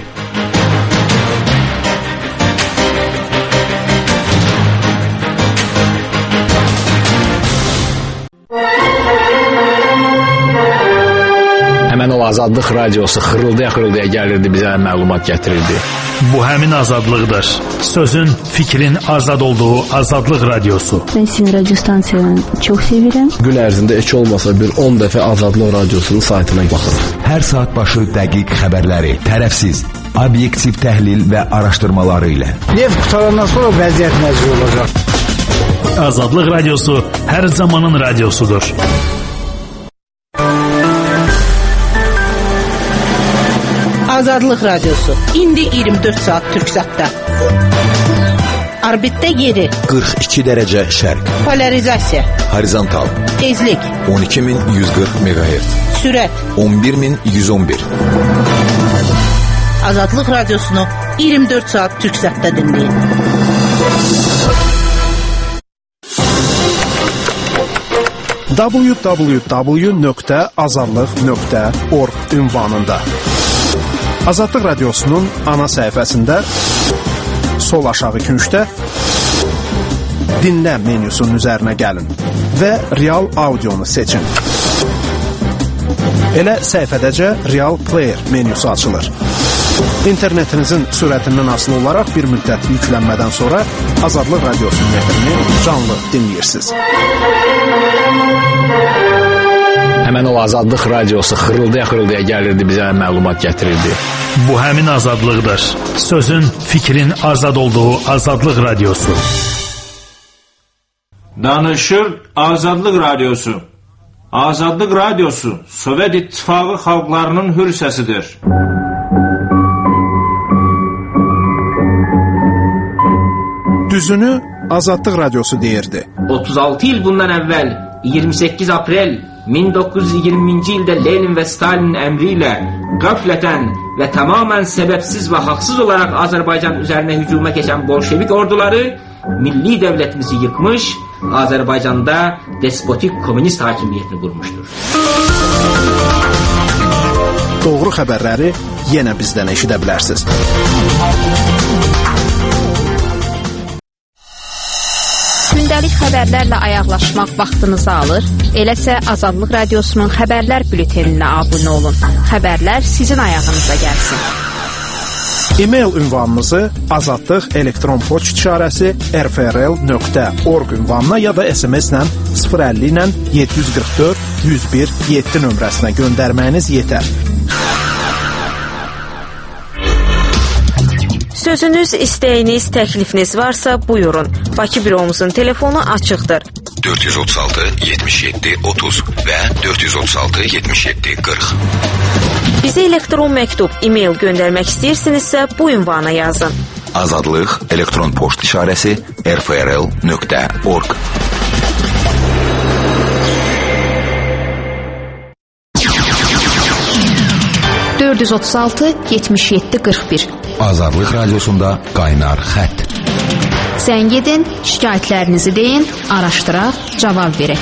Həmən o Azadlıq radiosu xırıldaya-xırıldaya gəlirdi, bizə məlumat gətirirdi. Bu həmin azadlıqdır. Sözün, fikrin azad olduğu Azadlıq radiosu. Ben sizin radyo stansiyanı çok sevirəm. Gün ərzində heç olmasa bir on dəfə Azadlıq radiosunun saytına baxın. Hər saat başı dəqiq xəbərləri, tərəfsiz, obyektiv təhlil və araşdırmaları ilə. Neft qutarandan sonra vəziyyət nəzir olacaq. Azadlıq radiosu hər zamanın radiosudur. Azadlıq radiosu. İndi iyirmi dörd saat Türksatda. Orbitdə yeri. qırx iki dərəcə şərq. Polarizasiya. Horizontal. Tezlik. on iki min yüz qırx meqahertz. Sürət. on bir min yüz on bir. Azadlıq radiosunu iyirmi dörd saat Türksatda dinləyin. w w w nöqtə azadlıq nöqtə org ünvanında. Azadlıq radiosunun ana səhifəsində sol aşağı küncdə dinlə menyusunun üzərinə gəlin və real audionu seçin. Elə səhifədəcə Real Player menyusu açılır. İnternetinizin sürətindən asılı olaraq bir müddət yüklənmədən sonra Azadlıq radiosunun nefrini canlı dinləyirsiniz. Həmən o Azadlıq radiosu xırıldaya-xırıldaya gəlirdi, bizə məlumat gətirirdi. Bu həmin azadlıqdır. Sözün, fikrin azad olduğu Azadlıq radiosu. Danışır Azadlıq radiosu. Azadlıq radiosu Sovet İttifaqı xalqlarının hür səsidir. Düzünü Azadlıq radiosu deyirdi. otuz altı il bundan əvvəl iyirmi səkkiz aprel min doqquz yüz iyirminci ildə Lenin və Stalinin əmri ilə qəflətən və tamamən səbəbsiz və haqsız olaraq Azərbaycan üzərinə hücuma keçən bolşevik orduları milli dövlətimizi yıkmış, Azərbaycanda despotik komünist hakimiyyətini qurmuşdur. Doğru xəbərləri yenə bizdən eşidə bilərsiniz. Gündəlik xəbərlərlə ayaqlaşmaq vaxtınızı alır. Eləsə Azadlıq radiosunun xəbərlər bülteninə abunə olun. Xəbərlər sizin ayağınıza gəlsin. E-mail ünvanımızı azadlıq elektron poçt işarəsi r f r l nöqtə org ünvanına ya da S M S-lə sıfır əlli ilə yeddi yüz qırx dörd yüz bir yeddi nömrəsinə göndərməyiniz yetər. Sözünüz, istəyiniz, təklifiniz varsa buyurun. Bakı büromuzun telefonu açıqdır. dörd yüz otuz altı yetmiş yeddi otuz və dörd yüz otuz altı yetmiş yeddi qırx. Bizə elektron məktub, e-mail göndərmək istəyirsinizsə bu ünvana yazın. Azadlıq elektron poçt işarəsi r f r l nöqtə org. dörd yüz otuz altı yetmiş yeddi qırx bir. Azadlıq radiosunda qaynar xətt. Zəng edin, şikayətlərinizi deyin, araşdıraq, cavab verək.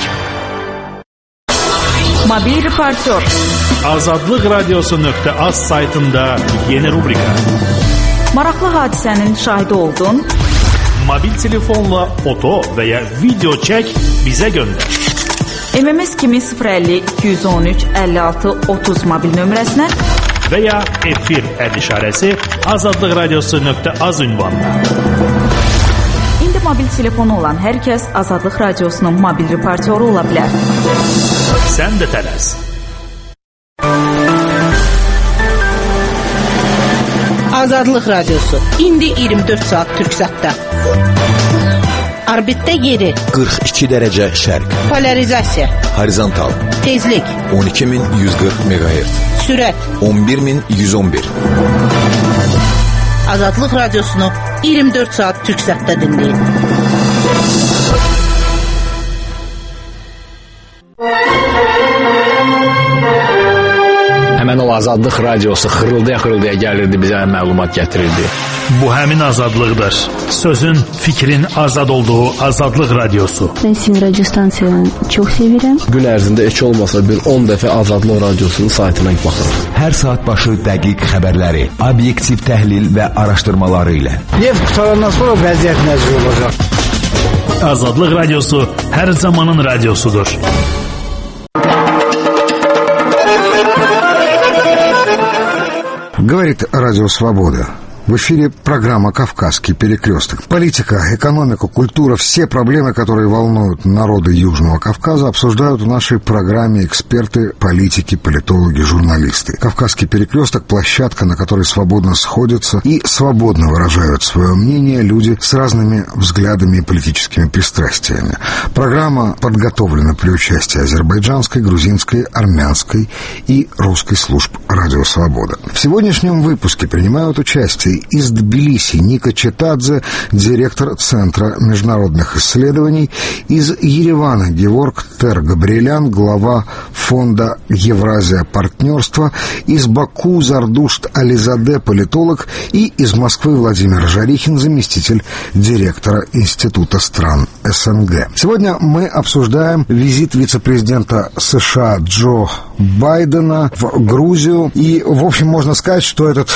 Mobil reportyor. Azadlıq radiosu nöqtə az saytında yeni rubrika. Maraqlı hadisənin şahidi oldun. Mobil telefonla foto və ya video çək, bizə göndər. M M S kimi sıfır əlli iki yüz on üç əlli altı otuz mobil nömrəsinə və ya efir əd işarəsi azadlıq radiosu nöqtə az ünvanına. İndi mobil telefonu olan hər kəs Azadlıq radiosunun mobil reportyoru ola bilər. Sən də tələs. Azadlıq Radiosu. İndi iyirmi dörd saat Türksatda. Orbitdə yeri. qırx iki dərəcə şərq. Polarizasiya. Horizontal. Tezlik. on iki min yüz qırx meqahertz. Sürət. on bir min yüz on bir. Azadlıq Radiosunu iyirmi dörd saat Türksatda dinleyin. Həmən o Azadlıq Radiosu xırıldaya-xırıldaya gəlirdi, bizə məlumat gətirirdi. Bu həmin azadlıqdır. Sözün, fikrin azad olduğu Azadlıq Radiosu. Ben sizin radyo stansiyanı çok severim. Gün ərzində heç olmasa bir on dəfə Azadlıq Radiosunun saytına baxıram. Hər saat başı dəqiq xəbərləri, obyektiv təhlil və araşdırmaları ilə. Neft qutarandan sonra vəziyyət necə olacaq? Azadlıq Radiosu hər zamanın radiosudur. Говорит Радио Свобода. В эфире программа «Кавказский перекресток». Политика, экономика, культура, все проблемы, которые волнуют народы Южного Кавказа, обсуждают в нашей программе эксперты, политики, политологи, журналисты. «Кавказский перекресток» — площадка, на которой свободно сходятся и свободно выражают свое мнение люди с разными взглядами и политическими пристрастиями. Программа подготовлена при участии азербайджанской, грузинской, армянской и русской служб «Радио Свобода». В сегодняшнем выпуске принимают участие из Тбилиси Ника Четадзе, директор Центра международных исследований, из Еревана Геворг Тер-Габриэлян, глава фонда «Евразия партнерства», из Баку Зардушт Ализаде, политолог, и из Москвы Владимир Жарихин, заместитель директора Института стран СНГ. Сегодня мы обсуждаем визит вице-президента США Джо Байдена в Грузию. И, в общем, можно сказать, что этот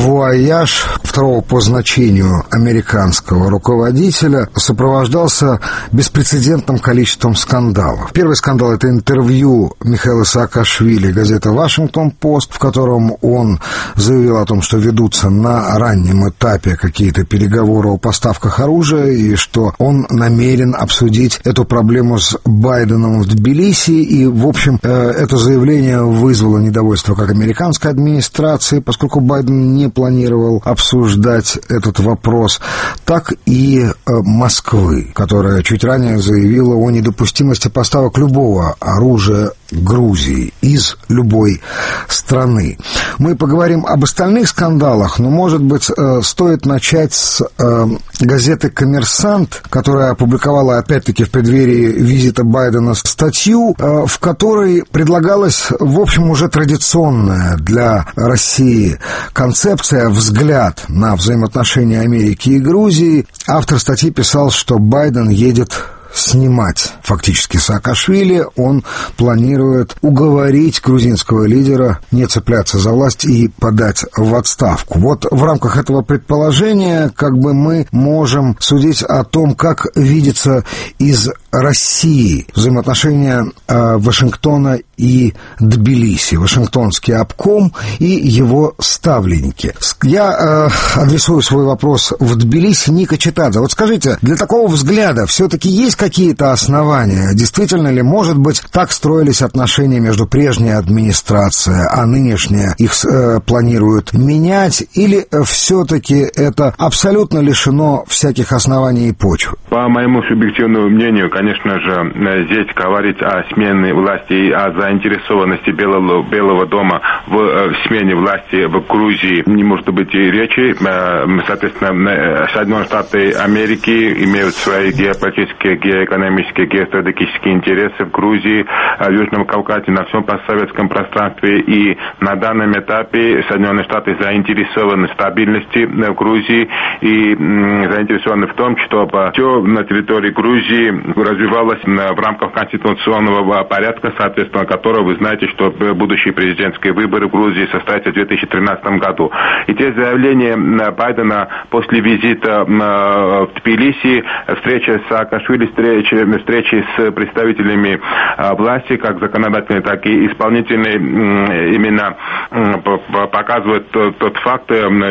вояж второго по значению американского руководителя сопровождался беспрецедентным количеством скандалов. Первый скандал — это интервью Михаила Саакашвили, газета «Вашингтон-Пост», в котором он заявил о том, что ведутся на раннем этапе какие-то переговоры о поставках оружия и что он намерен обсудить эту проблему с Байденом в Тбилиси. И, в общем, это заявление вызвало недовольство как американской администрации, поскольку Байден не планировал обсуждать этот вопрос, так и э, Москвы, которая чуть ранее заявила о недопустимости поставок любого оружия Грузии из любой страны. Мы поговорим об остальных скандалах, но, может быть, э, стоит начать с э, газеты «Коммерсант», которая опубликовала, опять-таки, в преддверии визита Байдена статью, э, в которой предлагалась, в общем, уже традиционная для России концепция, взгляд на взаимоотношения Америки и Грузии. Автор статьи писал, что Байден едет снимать фактически Саакашвили. Он планирует уговорить грузинского лидера не цепляться за власть и подать в отставку. Вот в рамках этого предположения как бы мы можем судить о том, как видится из России взаимоотношения э, Вашингтона и Тбилиси, Вашингтонский обком и его ставленники. Я э, адресую свой вопрос в Тбилиси Ника Четадзе. Вот скажите, для такого взгляда все-таки есть какие-то основания? Действительно ли, может быть, так строились отношения между прежней администрацией, а нынешняя их э, планируют менять? Или э, все-таки это абсолютно лишено всяких оснований и почвы? По моему субъективному мнению, конечно же, здесь говорить о смене власти и о заинтересованности Белого, Белого дома в, в смене власти в Грузии не может быть и речи. Соответственно, Соединенные Штаты Америки имеют свои геополитические, геоэкономические, геостратегические интересы в Грузии, в Южном Кавказе, на всем постсоветском пространстве. И на данном этапе Соединенные Штаты заинтересованы в стабильности в Грузии и заинтересованы в том, чтобы все на территории Грузии развивалось в рамках конституционного порядка, соответственно, которого вы знаете, что будущие президентские выборы в Грузии состоятся в две тысячи тринадцатом году. И те заявления Байдена после визита в Тбилиси, встреча с Саакашвили, встречи, встречи с представителями власти, как законодательной, так и исполнительной, именно показывают тот, тот факт,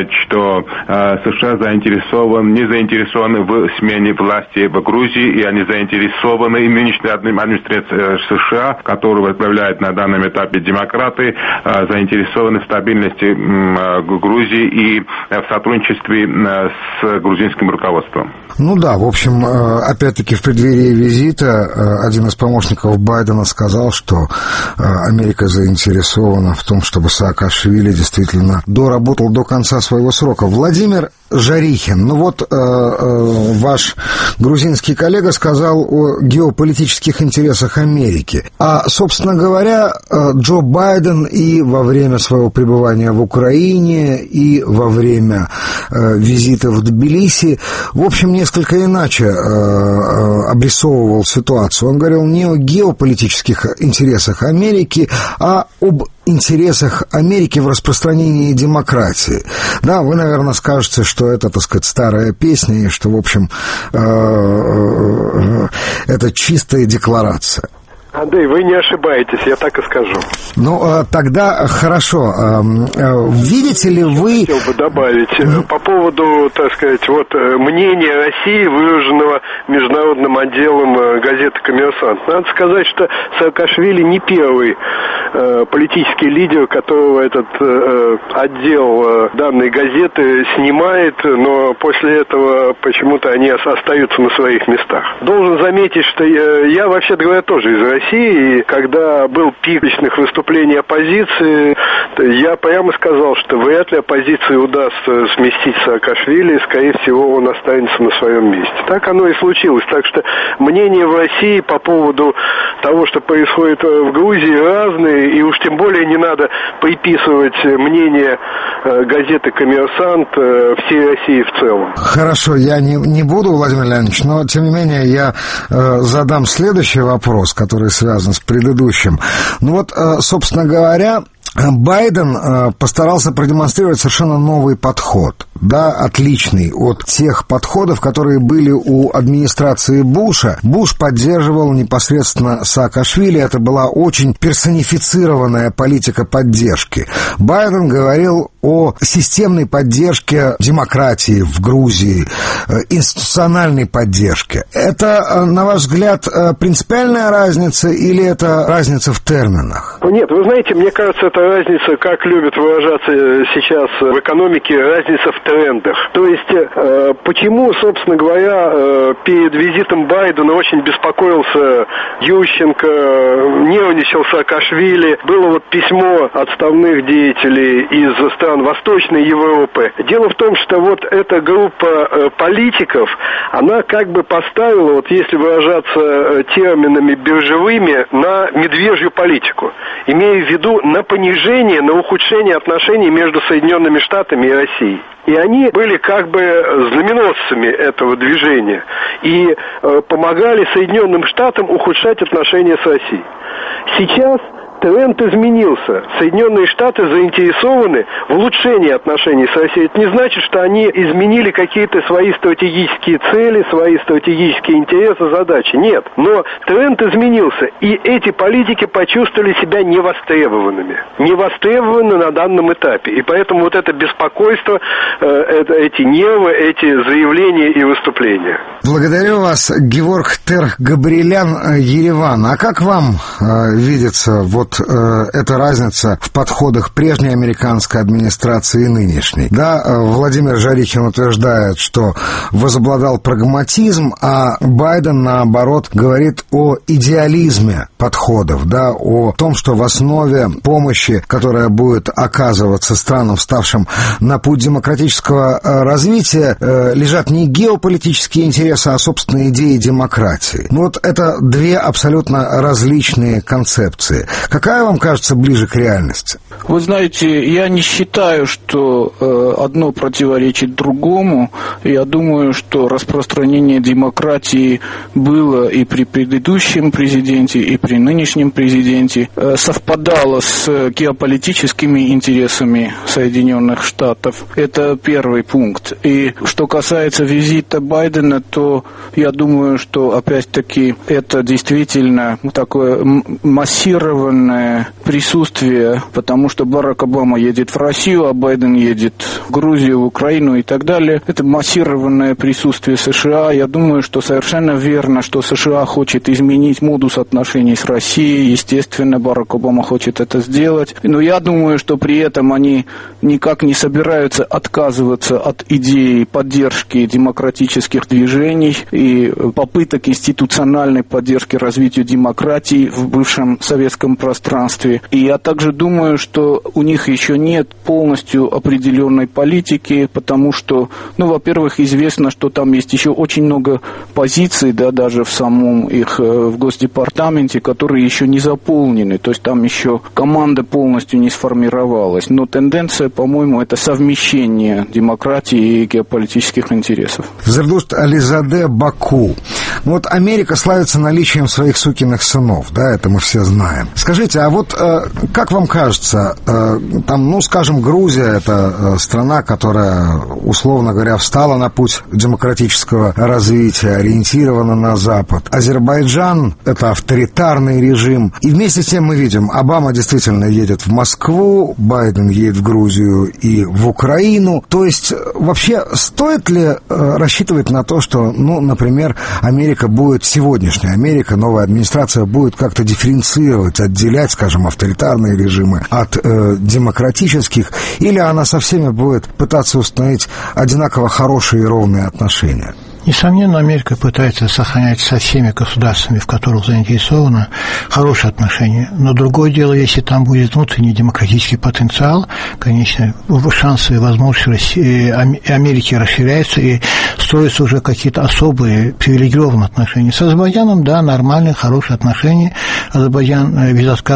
что США заинтересованы, не заинтересованы в смене власти в Грузии, и они заинтересованы, и нынешняя администрация США, которую возглавляет представляют на данном этапе демократы, заинтересованы в стабильности Грузии и в сотрудничестве с грузинским руководством. Ну да, в общем, опять-таки в преддверии визита один из помощников Байдена сказал, что Америка заинтересована в том, чтобы Саакашвили действительно доработал до конца своего срока. Владимир Жарихин, ну вот э, э, ваш грузинский коллега сказал о геополитических интересах Америки. А, собственно говоря, Джо Байден и во время своего пребывания в Украине, и во время э, визита в Тбилиси, в общем, несколько иначе э, э, обрисовывал ситуацию. Он говорил не о геополитических интересах Америки, а об интересах Америки в распространении демократии. Да, вы, наверное, скажете, что это, так сказать, старая песня, и что, в общем, это чистая декларация. Андрей, вы не ошибаетесь, я так и скажу. Ну, тогда хорошо. Видите ли вы... Хотел бы добавить по поводу, так сказать, вот мнения России, выраженного международным отделом газеты «Коммерсант». Надо сказать, что Саакашвили не первый политический лидер, которого этот отдел данной газеты снимает, но после этого почему-то они остаются на своих местах. Должен заметить, что я, я вообще-то говоря, тоже из России. И когда был пик личных выступлений оппозиции, я прямо сказал, что вряд ли оппозиции удастся сместить Саакашвили, и, скорее всего, он останется на своем месте. Так оно и случилось. Так что мнения в России по поводу того, что происходит в Грузии, разные, и уж тем более не надо приписывать мнение газеты «Коммерсант» всей России в целом. Хорошо, я не, не буду, Владимир Леонидович, но, тем не менее, я э, задам следующий вопрос, который связан с предыдущим. Ну вот, собственно говоря, Байден постарался продемонстрировать совершенно новый подход, да, отличный от тех подходов, которые были у администрации Буша. Буш поддерживал непосредственно Саакашвили, это была очень персонифицированная политика поддержки. Байден говорил о системной поддержке демократии в Грузии, институциональной поддержке. Это, на ваш взгляд, принципиальная разница или это разница в терминах? Нет, вы знаете, мне кажется, это разница, как любят выражаться сейчас в экономике, разница в трендах. То есть, э, почему, собственно говоря, э, перед визитом Байдена очень беспокоился Ющенко, нервничал Саакашвили, было вот письмо отставных деятелей из стран Восточной Европы. Дело в том, что вот эта группа э, политиков, она как бы поставила, вот если выражаться э, терминами биржевыми, на медвежью политику, имея в виду на понижение, на ухудшение отношений между Соединенными Штатами и Россией. И они были как бы знаменосцами этого движения и э, помогали Соединенным Штатам ухудшать отношения с Россией. Сейчас тренд изменился. Соединенные Штаты заинтересованы в улучшении отношений с Россией. Это не значит, что они изменили какие-то свои стратегические цели, свои стратегические интересы, задачи. Нет. Но тренд изменился. И эти политики почувствовали себя невостребованными. Невостребованы на данном этапе. И поэтому вот это беспокойство, э, это, эти нервы, эти заявления и выступления. Благодарю вас, Геворг Терх-Габриэлян, Ереван. А как вам э, видится вот эта разница в подходах прежней американской администрации и нынешней? Да, Владимир Жарихин утверждает, что возобладал прагматизм, а Байден, наоборот, говорит о идеализме подходов, да, о том, что в основе помощи, которая будет оказываться странам, вставшим на путь демократического развития, лежат не геополитические интересы, а собственные идеи демократии. Ну вот это две абсолютно различные концепции. Какая вам кажется ближе к реальности? Вы знаете, я не считаю, что э, одно противоречит другому. Я думаю, что распространение демократии было и при предыдущем президенте, и при нынешнем президенте. Э, совпадало с геополитическими интересами Соединенных Штатов. Это первый пункт. И что касается визита Байдена, то я думаю, что опять-таки это действительно такое массированное массированное присутствие, потому что Барак Обама едет в Россию, а Байден едет в Грузию, в Украину и так далее. Это массированное присутствие США. Я думаю, что совершенно верно, что США хочет изменить модус отношений с Россией. Естественно, Барак Обама хочет это сделать. Но я думаю, что при этом они никак не собираются отказываться от идеи поддержки демократических движений и попыток институциональной поддержки развитию демократии в бывшем советском пространстве. И я также думаю, что у них еще нет полностью определенной политики, потому что, ну, во-первых, известно, что там есть еще очень много позиций, да, даже в самом их в Госдепартаменте, которые еще не заполнены, то есть там еще команда полностью не сформировалась. Но тенденция, по-моему, это совмещение демократии и геополитических интересов. Зердушт Ализаде, Баку. Ну вот Америка славится наличием своих сукиных сынов, да, это мы все знаем. Скажите, а вот э, как вам кажется, э, там, ну, скажем, Грузия, это э, страна, которая, условно говоря, встала на путь демократического развития, ориентирована на Запад. Азербайджан – это авторитарный режим. И вместе с тем мы видим, Обама действительно едет в Москву, Байден едет в Грузию и в Украину. То есть вообще стоит ли э, рассчитывать на то, что, ну, например, Америка будет, сегодняшняя Америка, новая администрация будет как-то дифференцировать, отделять, скажем, авторитарные режимы от э, демократических, или она со всеми будет пытаться установить одинаково хорошие и ровные отношения? Несомненно, Америка пытается сохранять со всеми государствами, в которых заинтересована, хорошие отношения. Но другое дело, если там будет внутренний демократический потенциал, конечно, шансы и возможности Америки расширяются, и строятся уже какие-то особые привилегированные отношения. С Азербайджаном, да, нормальные, хорошие отношения. Азербайджан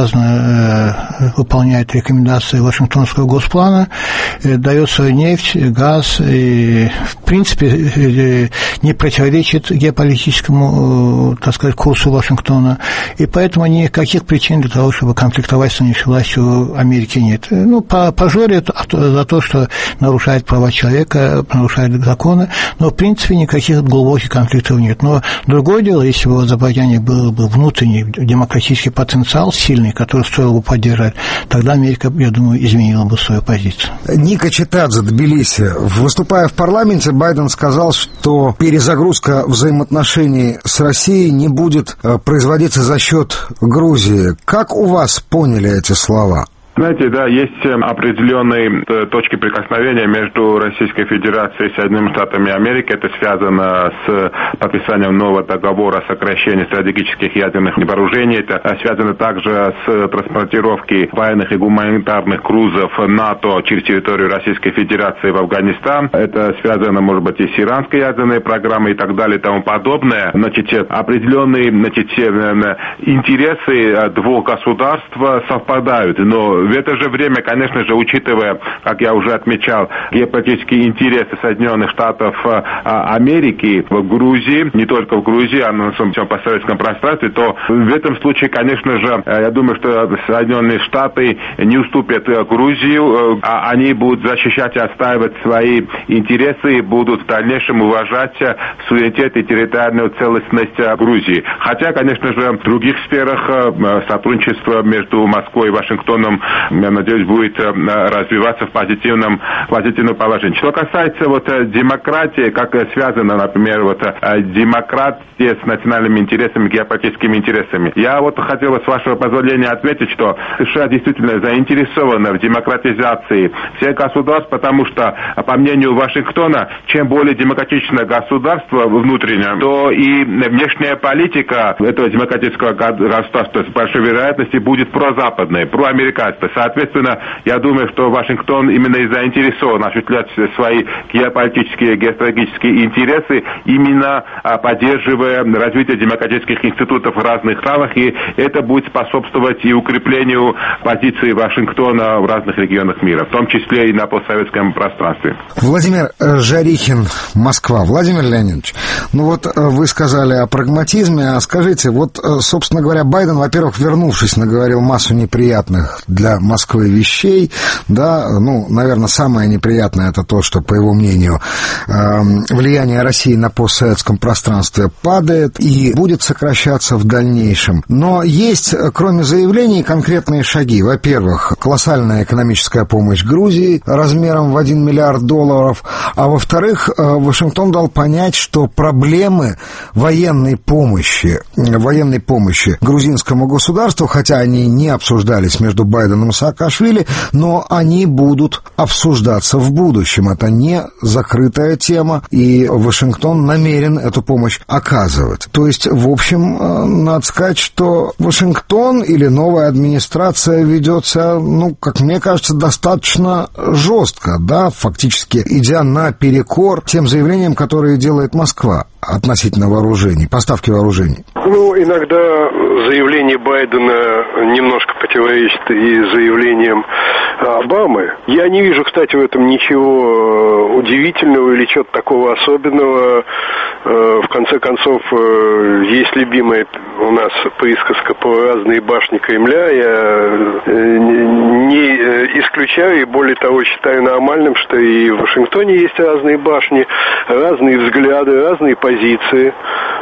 безотказно выполняет рекомендации Вашингтонского госплана, дает свою нефть, газ, и, в принципе, не противоречит геополитическому, так сказать, курсу Вашингтона, и поэтому никаких причин для того, чтобы конфликтовать с нынешней властью, Америки нет. Ну, пожорит за то, что нарушает права человека, нарушает законы, но, в принципе, никаких глубоких конфликтов нет. Но другое дело, если бы в Азербайджане был бы внутренний демократический потенциал сильный, который стоило бы поддержать, тогда Америка, я думаю, изменила бы свою позицию. Ника Читадзе, Тбилиси. Выступая в парламенте, Байден сказал, что перезагрузка взаимоотношений с Россией не будет производиться за счет Грузии. Как у вас поняли эти слова? Знаете, да, есть определенные точки прикосновения между Российской Федерацией и Соединенными Штатами Америки. Это связано с подписанием нового договора о сокращении стратегических ядерных вооружений. Это связано также с транспортировкой военных и гуманитарных грузов НАТО через территорию Российской Федерации в Афганистан. Это связано, может быть, и с иранской ядерной программой и так далее и тому подобное. Значит, определенные, значит, интересы двух государств совпадают, но в это же время, конечно же, учитывая, как я уже отмечал, геополитические интересы Соединенных Штатов Америки в Грузии, не только в Грузии, а на всем постсоветском пространстве, то в этом случае, конечно же, я думаю, что Соединенные Штаты не уступят Грузию, а они будут защищать и отстаивать свои интересы и будут в дальнейшем уважать суверенитет и территориальную целостность Грузии. Хотя, конечно же, в других сферах сотрудничество между Москвой и Вашингтоном, я надеюсь, будет развиваться в позитивном, позитивном положении. Что касается вот демократии, как связано, например, вот демократия с национальными интересами, геополитическими интересами. Я вот хотел, с вашего позволения, отметить, что США действительно заинтересованы в демократизации всех государств, потому что, по мнению Вашингтона, чем более демократичное государство внутреннее, то и внешняя политика этого демократического государства с большой вероятностью будет прозападной, проамериканской. Соответственно, я думаю, что Вашингтон именно и заинтересован осуществлять свои геополитические, геостратегические интересы, именно поддерживая развитие демократических институтов в разных странах, и это будет способствовать и укреплению позиции Вашингтона в разных регионах мира, в том числе и на постсоветском пространстве. Владимир Жарихин, Москва. Владимир Леонидович, ну вот вы сказали о прагматизме, а скажите, вот, собственно говоря, Байден, во-первых, вернувшись, наговорил массу неприятных для для Москвы вещей, да, ну, наверное, самое неприятное это то, что, по его мнению, влияние России на постсоветском пространстве падает и будет сокращаться в дальнейшем. Но есть, кроме заявлений, конкретные шаги. Во-первых, колоссальная экономическая помощь Грузии размером в один миллиард долларов, а во-вторых, Вашингтон дал понять, что проблемы военной помощи, военной помощи грузинскому государству, хотя они не обсуждались между Байденом и Саакашвили, но они будут обсуждаться в будущем. Это не закрытая тема, и Вашингтон намерен эту помощь оказывать. То есть, в общем, надо сказать, что Вашингтон или новая администрация ведется, ну, как мне кажется, достаточно жестко, да, фактически идя наперекор тем заявлениям, которые делает Москва относительно вооружений, поставки вооружений. Ну, иногда заявление Байдена немножко противоречит и заявлениям Обамы. Я не вижу, кстати, в этом ничего удивительного или чего-то такого особенного. В конце концов, есть любимая у нас присказка про разные башни Кремля. Я не исключаю и, более того, считаю нормальным, что и в Вашингтоне есть разные башни, разные взгляды, разные позиции.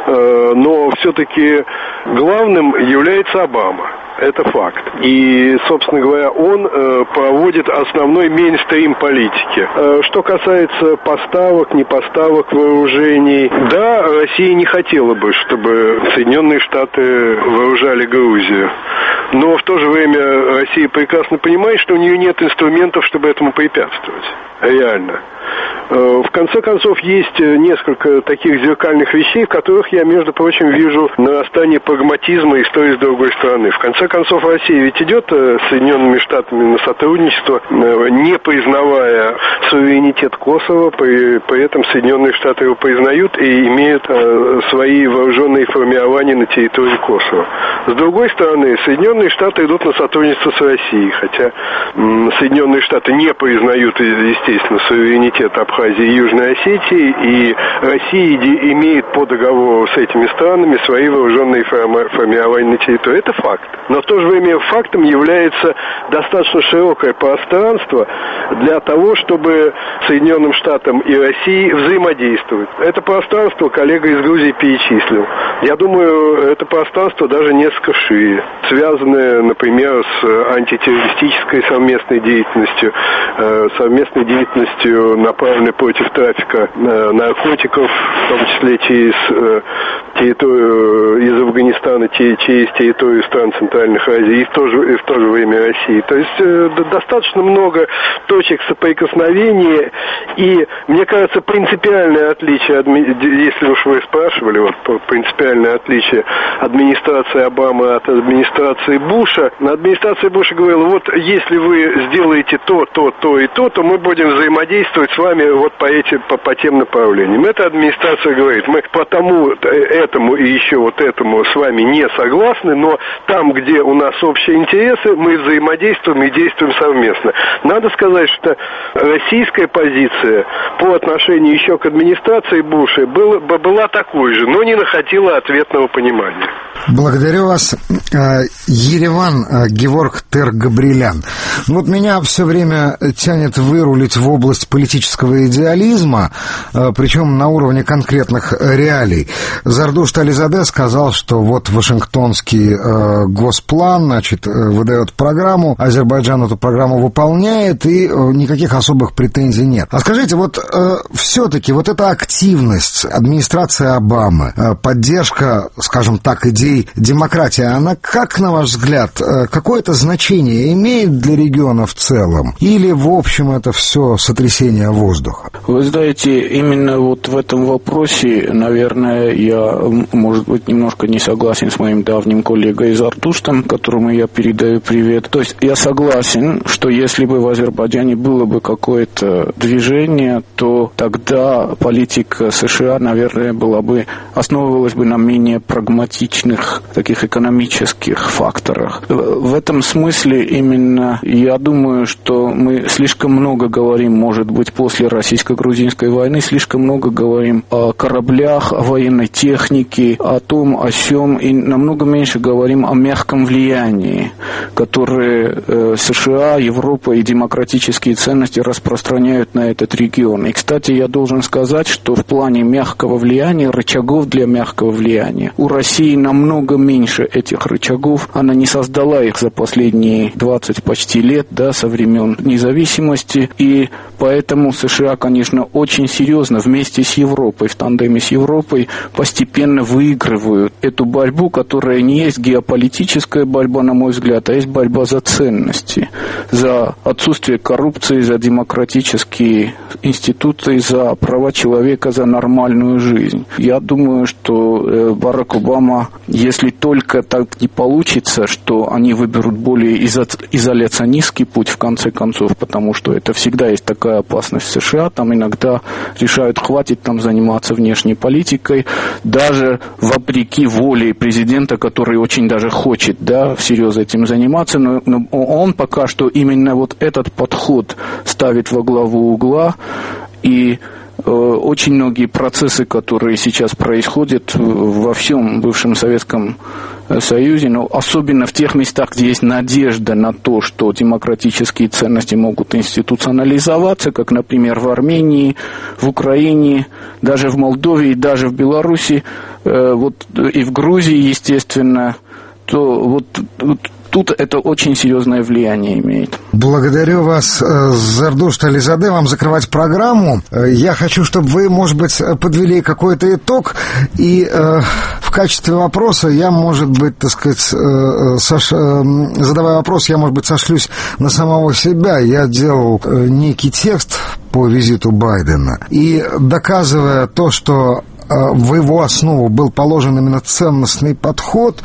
Но все-таки главным является Обама. Это факт. И, собственно говоря, он э, проводит основной мейнстрим политики. Э, что касается поставок, не поставок вооружений, да, Россия не хотела бы, чтобы Соединенные Штаты вооружали Грузию. Но в то же время Россия прекрасно понимает, что у нее нет инструментов, чтобы этому препятствовать. Реально. В конце концов, есть несколько таких зеркальных вещей, в которых я, между прочим, вижу нарастание прагматизма и с той, и с другой стороны. В конце концов, Россия ведь идет с Соединенными Штатами на сотрудничество, не признавая суверенитет Косово, при, при этом Соединенные Штаты его признают и имеют свои вооруженные формирования на территории Косово. С другой стороны, Соединенные Штаты идут на сотрудничество с Россией, хотя Соединенные Штаты не признают, естественно, суверенитет Абхазии и Южной Осетии, и Россия имеет по договору с этими странами свои вооруженные формирования на территории. Это факт. Но в то же время фактом является достаточно широкое пространство для того, чтобы Соединенным Штатам и России взаимодействовать. Это пространство коллега из Грузии перечислил. Я думаю, это пространство даже несколько шире, связанное, например, с антитеррористической совместной деятельностью, совместной деятельностью, направленной против трафика наркотиков, в том числе через территорию из Афганистана, через территорию стран Центральных Азии и в то же, и в то же время России. То есть достаточно много точек соприкосновения, и, мне кажется, принципиальное отличие, если уж вы спрашивали, вот принципиальное отличие администрации Обамы от администрации Буша, администрация Буша говорила, вот если вы сделаете то, то, то и то, то мы будем взаимодействовать с вами вот по, эти, по, по тем направлениям. Эта администрация говорит, мы по тому, этому и еще вот этому с вами не согласны, но там, где у нас общие интересы, мы взаимодействуем и действуем совместно. Надо сказать, что российская позиция по отношению еще к администрации Буша была, была такой же, но не находила ответного понимания. Благодарю вас. Ереван, Геворг Тер-Габрилян. Вот меня все время тянет вырулить в область политического идеализма, причем на уровне конкретных реалий. Зардуш Тализаде сказал, что вот Вашингтонский госплан, значит, выдает программу, Азербайджан эту программу выполняет, и никаких особых претензий нет. А скажите, вот все-таки вот эта активность администрации Обамы, поддержка, скажем так, идей демократии, она, как на ваш взгляд, какое-то значение имеет для региона в целом? Или, в общем, это все сотрясение воздуха? Вы знаете, именно вот в этом вопросе, наверное, я, может быть, немножко не согласен с моим давним коллегой Зардуштом, которому я передаю привет. То есть я согласен, что если бы в Азербайджане было бы какое-то движение, то тогда политика США, наверное, была бы, основывалась бы на менее прагматичных таких экономических факторах. В этом смысле именно я думаю, что мы слишком много говорим, может быть, после российско-грузинской войны, слишком много говорим о кораблях, о военной технике, о том, о сём, и намного меньше говорим о мягком политическом влиянии, которые э, США, Европа и демократические ценности распространяют на этот регион. И, кстати, я должен сказать, что в плане мягкого влияния, рычагов для мягкого влияния, у России намного меньше этих рычагов. Она не создала их за последние двадцать почти лет, да, со времен независимости. И поэтому США, конечно, очень серьезно вместе с Европой, в тандеме с Европой, постепенно выигрывают эту борьбу, которая не есть геополитическая борьба, на мой взгляд, а есть борьба за ценности, за отсутствие коррупции, за демократические институты, за права человека, за нормальную жизнь. Я думаю, что Барак Обама, если только так не получится, что они выберут более изоляционистский путь в конце концов, потому что это всегда есть такая опасность в США, там иногда решают, хватит там заниматься внешней политикой, даже вопреки воле президента, который очень даже хочет, да, всерьез этим заниматься, но, но он пока что именно вот этот подход ставит во главу угла, и э, очень многие процессы, которые сейчас происходят во всем бывшем Советском Союзе, но особенно в тех местах, где есть надежда на то, что демократические ценности могут институционализоваться, как, например, в Армении, в Украине, даже в Молдове и даже в Беларуси, э, вот, и в Грузии, естественно, то вот, вот тут это очень серьезное влияние имеет. Благодарю вас, Зардуш Тализаде, вам закрывать программу. Я хочу, чтобы вы, может быть, подвели какой-то итог, и э, в качестве вопроса я, может быть, так сказать, э, сош... задавая вопрос, я, может быть, сошлюсь на самого себя. Я делал некий текст по визиту Байдена, и доказывая то, что в его основу был положен именно ценностный подход,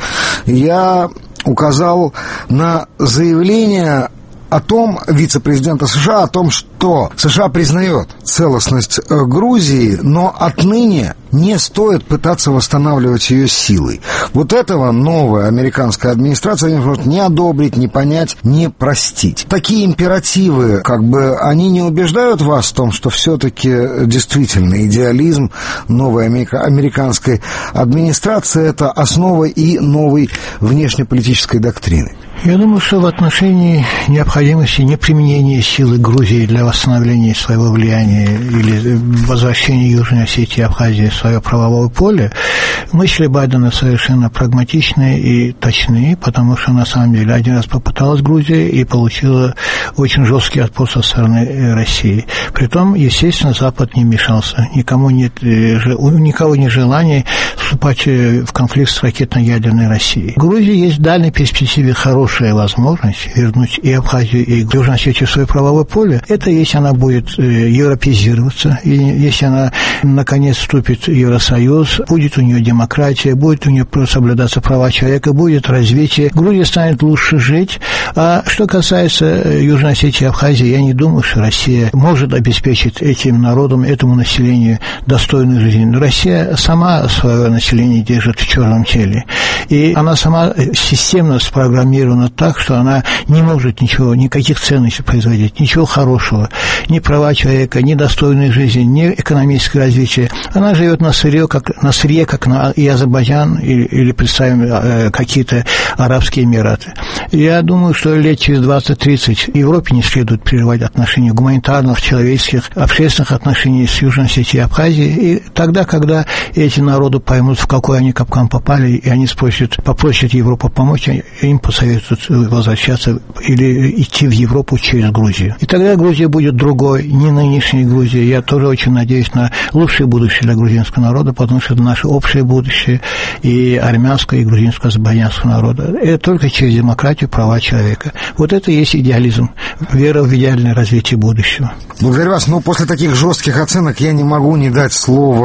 я указал на заявление о том, вице-президента США, о том, что США признает целостность Грузии, но отныне не стоит пытаться восстанавливать ее силой. Вот этого новая американская администрация не может ни одобрить, ни понять, ни простить. Такие императивы, как бы, они не убеждают вас в том, что все-таки действительно идеализм новой американской администрации – это основа и новой внешнеполитической доктрины? Я думаю, что в отношении необходимости неприменения силы Грузии для восстановления своего влияния или возвращения Южной Осетии и Абхазии в свое правовое поле, мысли Байдена совершенно прагматичные и точные, потому что, на самом деле, один раз попыталась Грузия и получила очень жесткий отпор со стороны России. Притом, естественно, Запад не мешался. Никому нет, у никого нет желания вступать в конфликт с ракетно-ядерной Россией. В Грузии есть в дальней перспективе хорошая возможность вернуть и Абхазию, и Южную Осетию в свое правовое поле. Это если она будет европеизироваться, и если она, наконец, вступит в Евросоюз, будет у нее демократия, будет у нее соблюдаться права человека, будет развитие, Грузия станет лучше жить. А что касается Южной Осетии и Абхазии, я не думаю, что Россия может обеспечить этим народам, этому населению достойную жизнь. Но Россия сама свое население держит в черном теле. И она сама системно спрограммирована так, что она не может ничего, никаких ценностей производить, ничего хорошего, ни права человека, ни достойной жизни, ни экономическое развитие. Она живет на сырье, как на сырье, как на и Азербайджан, или, или представим, э, какие-то Арабские Эмираты. Я думаю, что лет через двадцать-тридцать Европе не следует прерывать отношения гуманитарных, человеческих, общественных отношений с Южной Осетией и Абхазией. И тогда, когда эти народы поймут, в какой они капкан попали, и они спросят, попросят Европу помочь, им посоветуют возвращаться или идти в Европу через Грузию. И тогда Грузия будет другой, не нынешней Грузией. Я тоже очень надеюсь на лучшее будущее для грузинского народа, потому что это наше общее будущее и армянского, и грузинского, азербайджанского народа. Это только через демократию, права человека. Вот это и есть идеализм, вера в идеальное развитие будущего. Благодарю вас. Но после таких жестких оценок я не могу не дать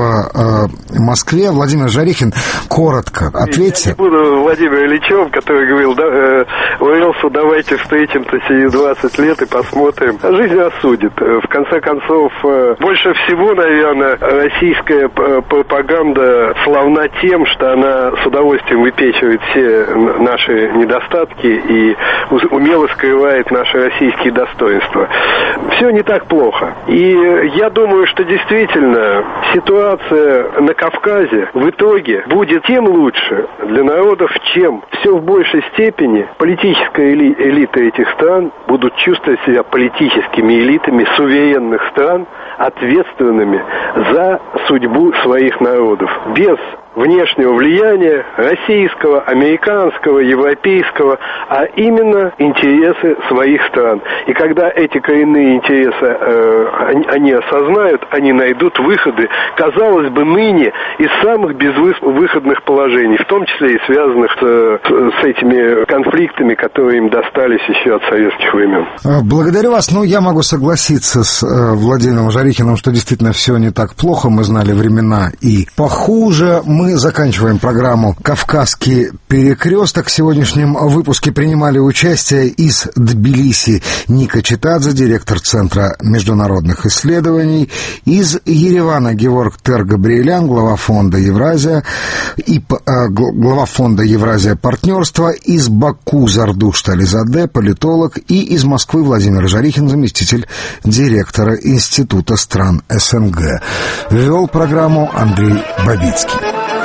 слово э, Москве. Владимир Жарихин, коротко ответьте. Я не буду Владимир Ильичев, который говорил, да, э, Уэлсу, давайте встретимся через двадцать лет и посмотрим. Жизнь осудит. В конце концов, э, больше всего, наверное, российская пропаганда славна тем, что она с удовольствием выпечивает все наши недостатки и умело скрывает наши российские российские достоинства. Все не так плохо. И я думаю, что действительно ситуация на Кавказе в итоге будет тем лучше для народов, чем все в большей степени политическая эли- элита этих стран будут чувствовать себя политическими элитами суверенных стран, ответственными за судьбу своих народов. Без внешнего влияния российского, американского, европейского, а именно интересы своих стран. И когда эти коренные интересы э, они, они осознают, они найдут выходы, казалось бы, ныне из самых безвыходных положений, в том числе и связанных с, с этими конфликтами, которые им достались еще от советских времен. Благодарю вас. Ну, я могу согласиться с э, Владимиром Жарихиным, что действительно все не так плохо. Мы знали времена и похуже. Мы заканчиваем программу «Кавказский перекресток». В сегодняшнем выпуске принимали участие из Тбилиси Ника Читадзе, директор Центра международных исследований, из Еревана Геворг Тер-Габриэлян, глава фонда Евразия, и, э, глава фонда Евразия партнерства, из Баку Зардуш Тализаде, политолог, и из Москвы Владимир Жарихин, заместитель директора Института стран СНГ. Вел программу Андрей Бабицкий.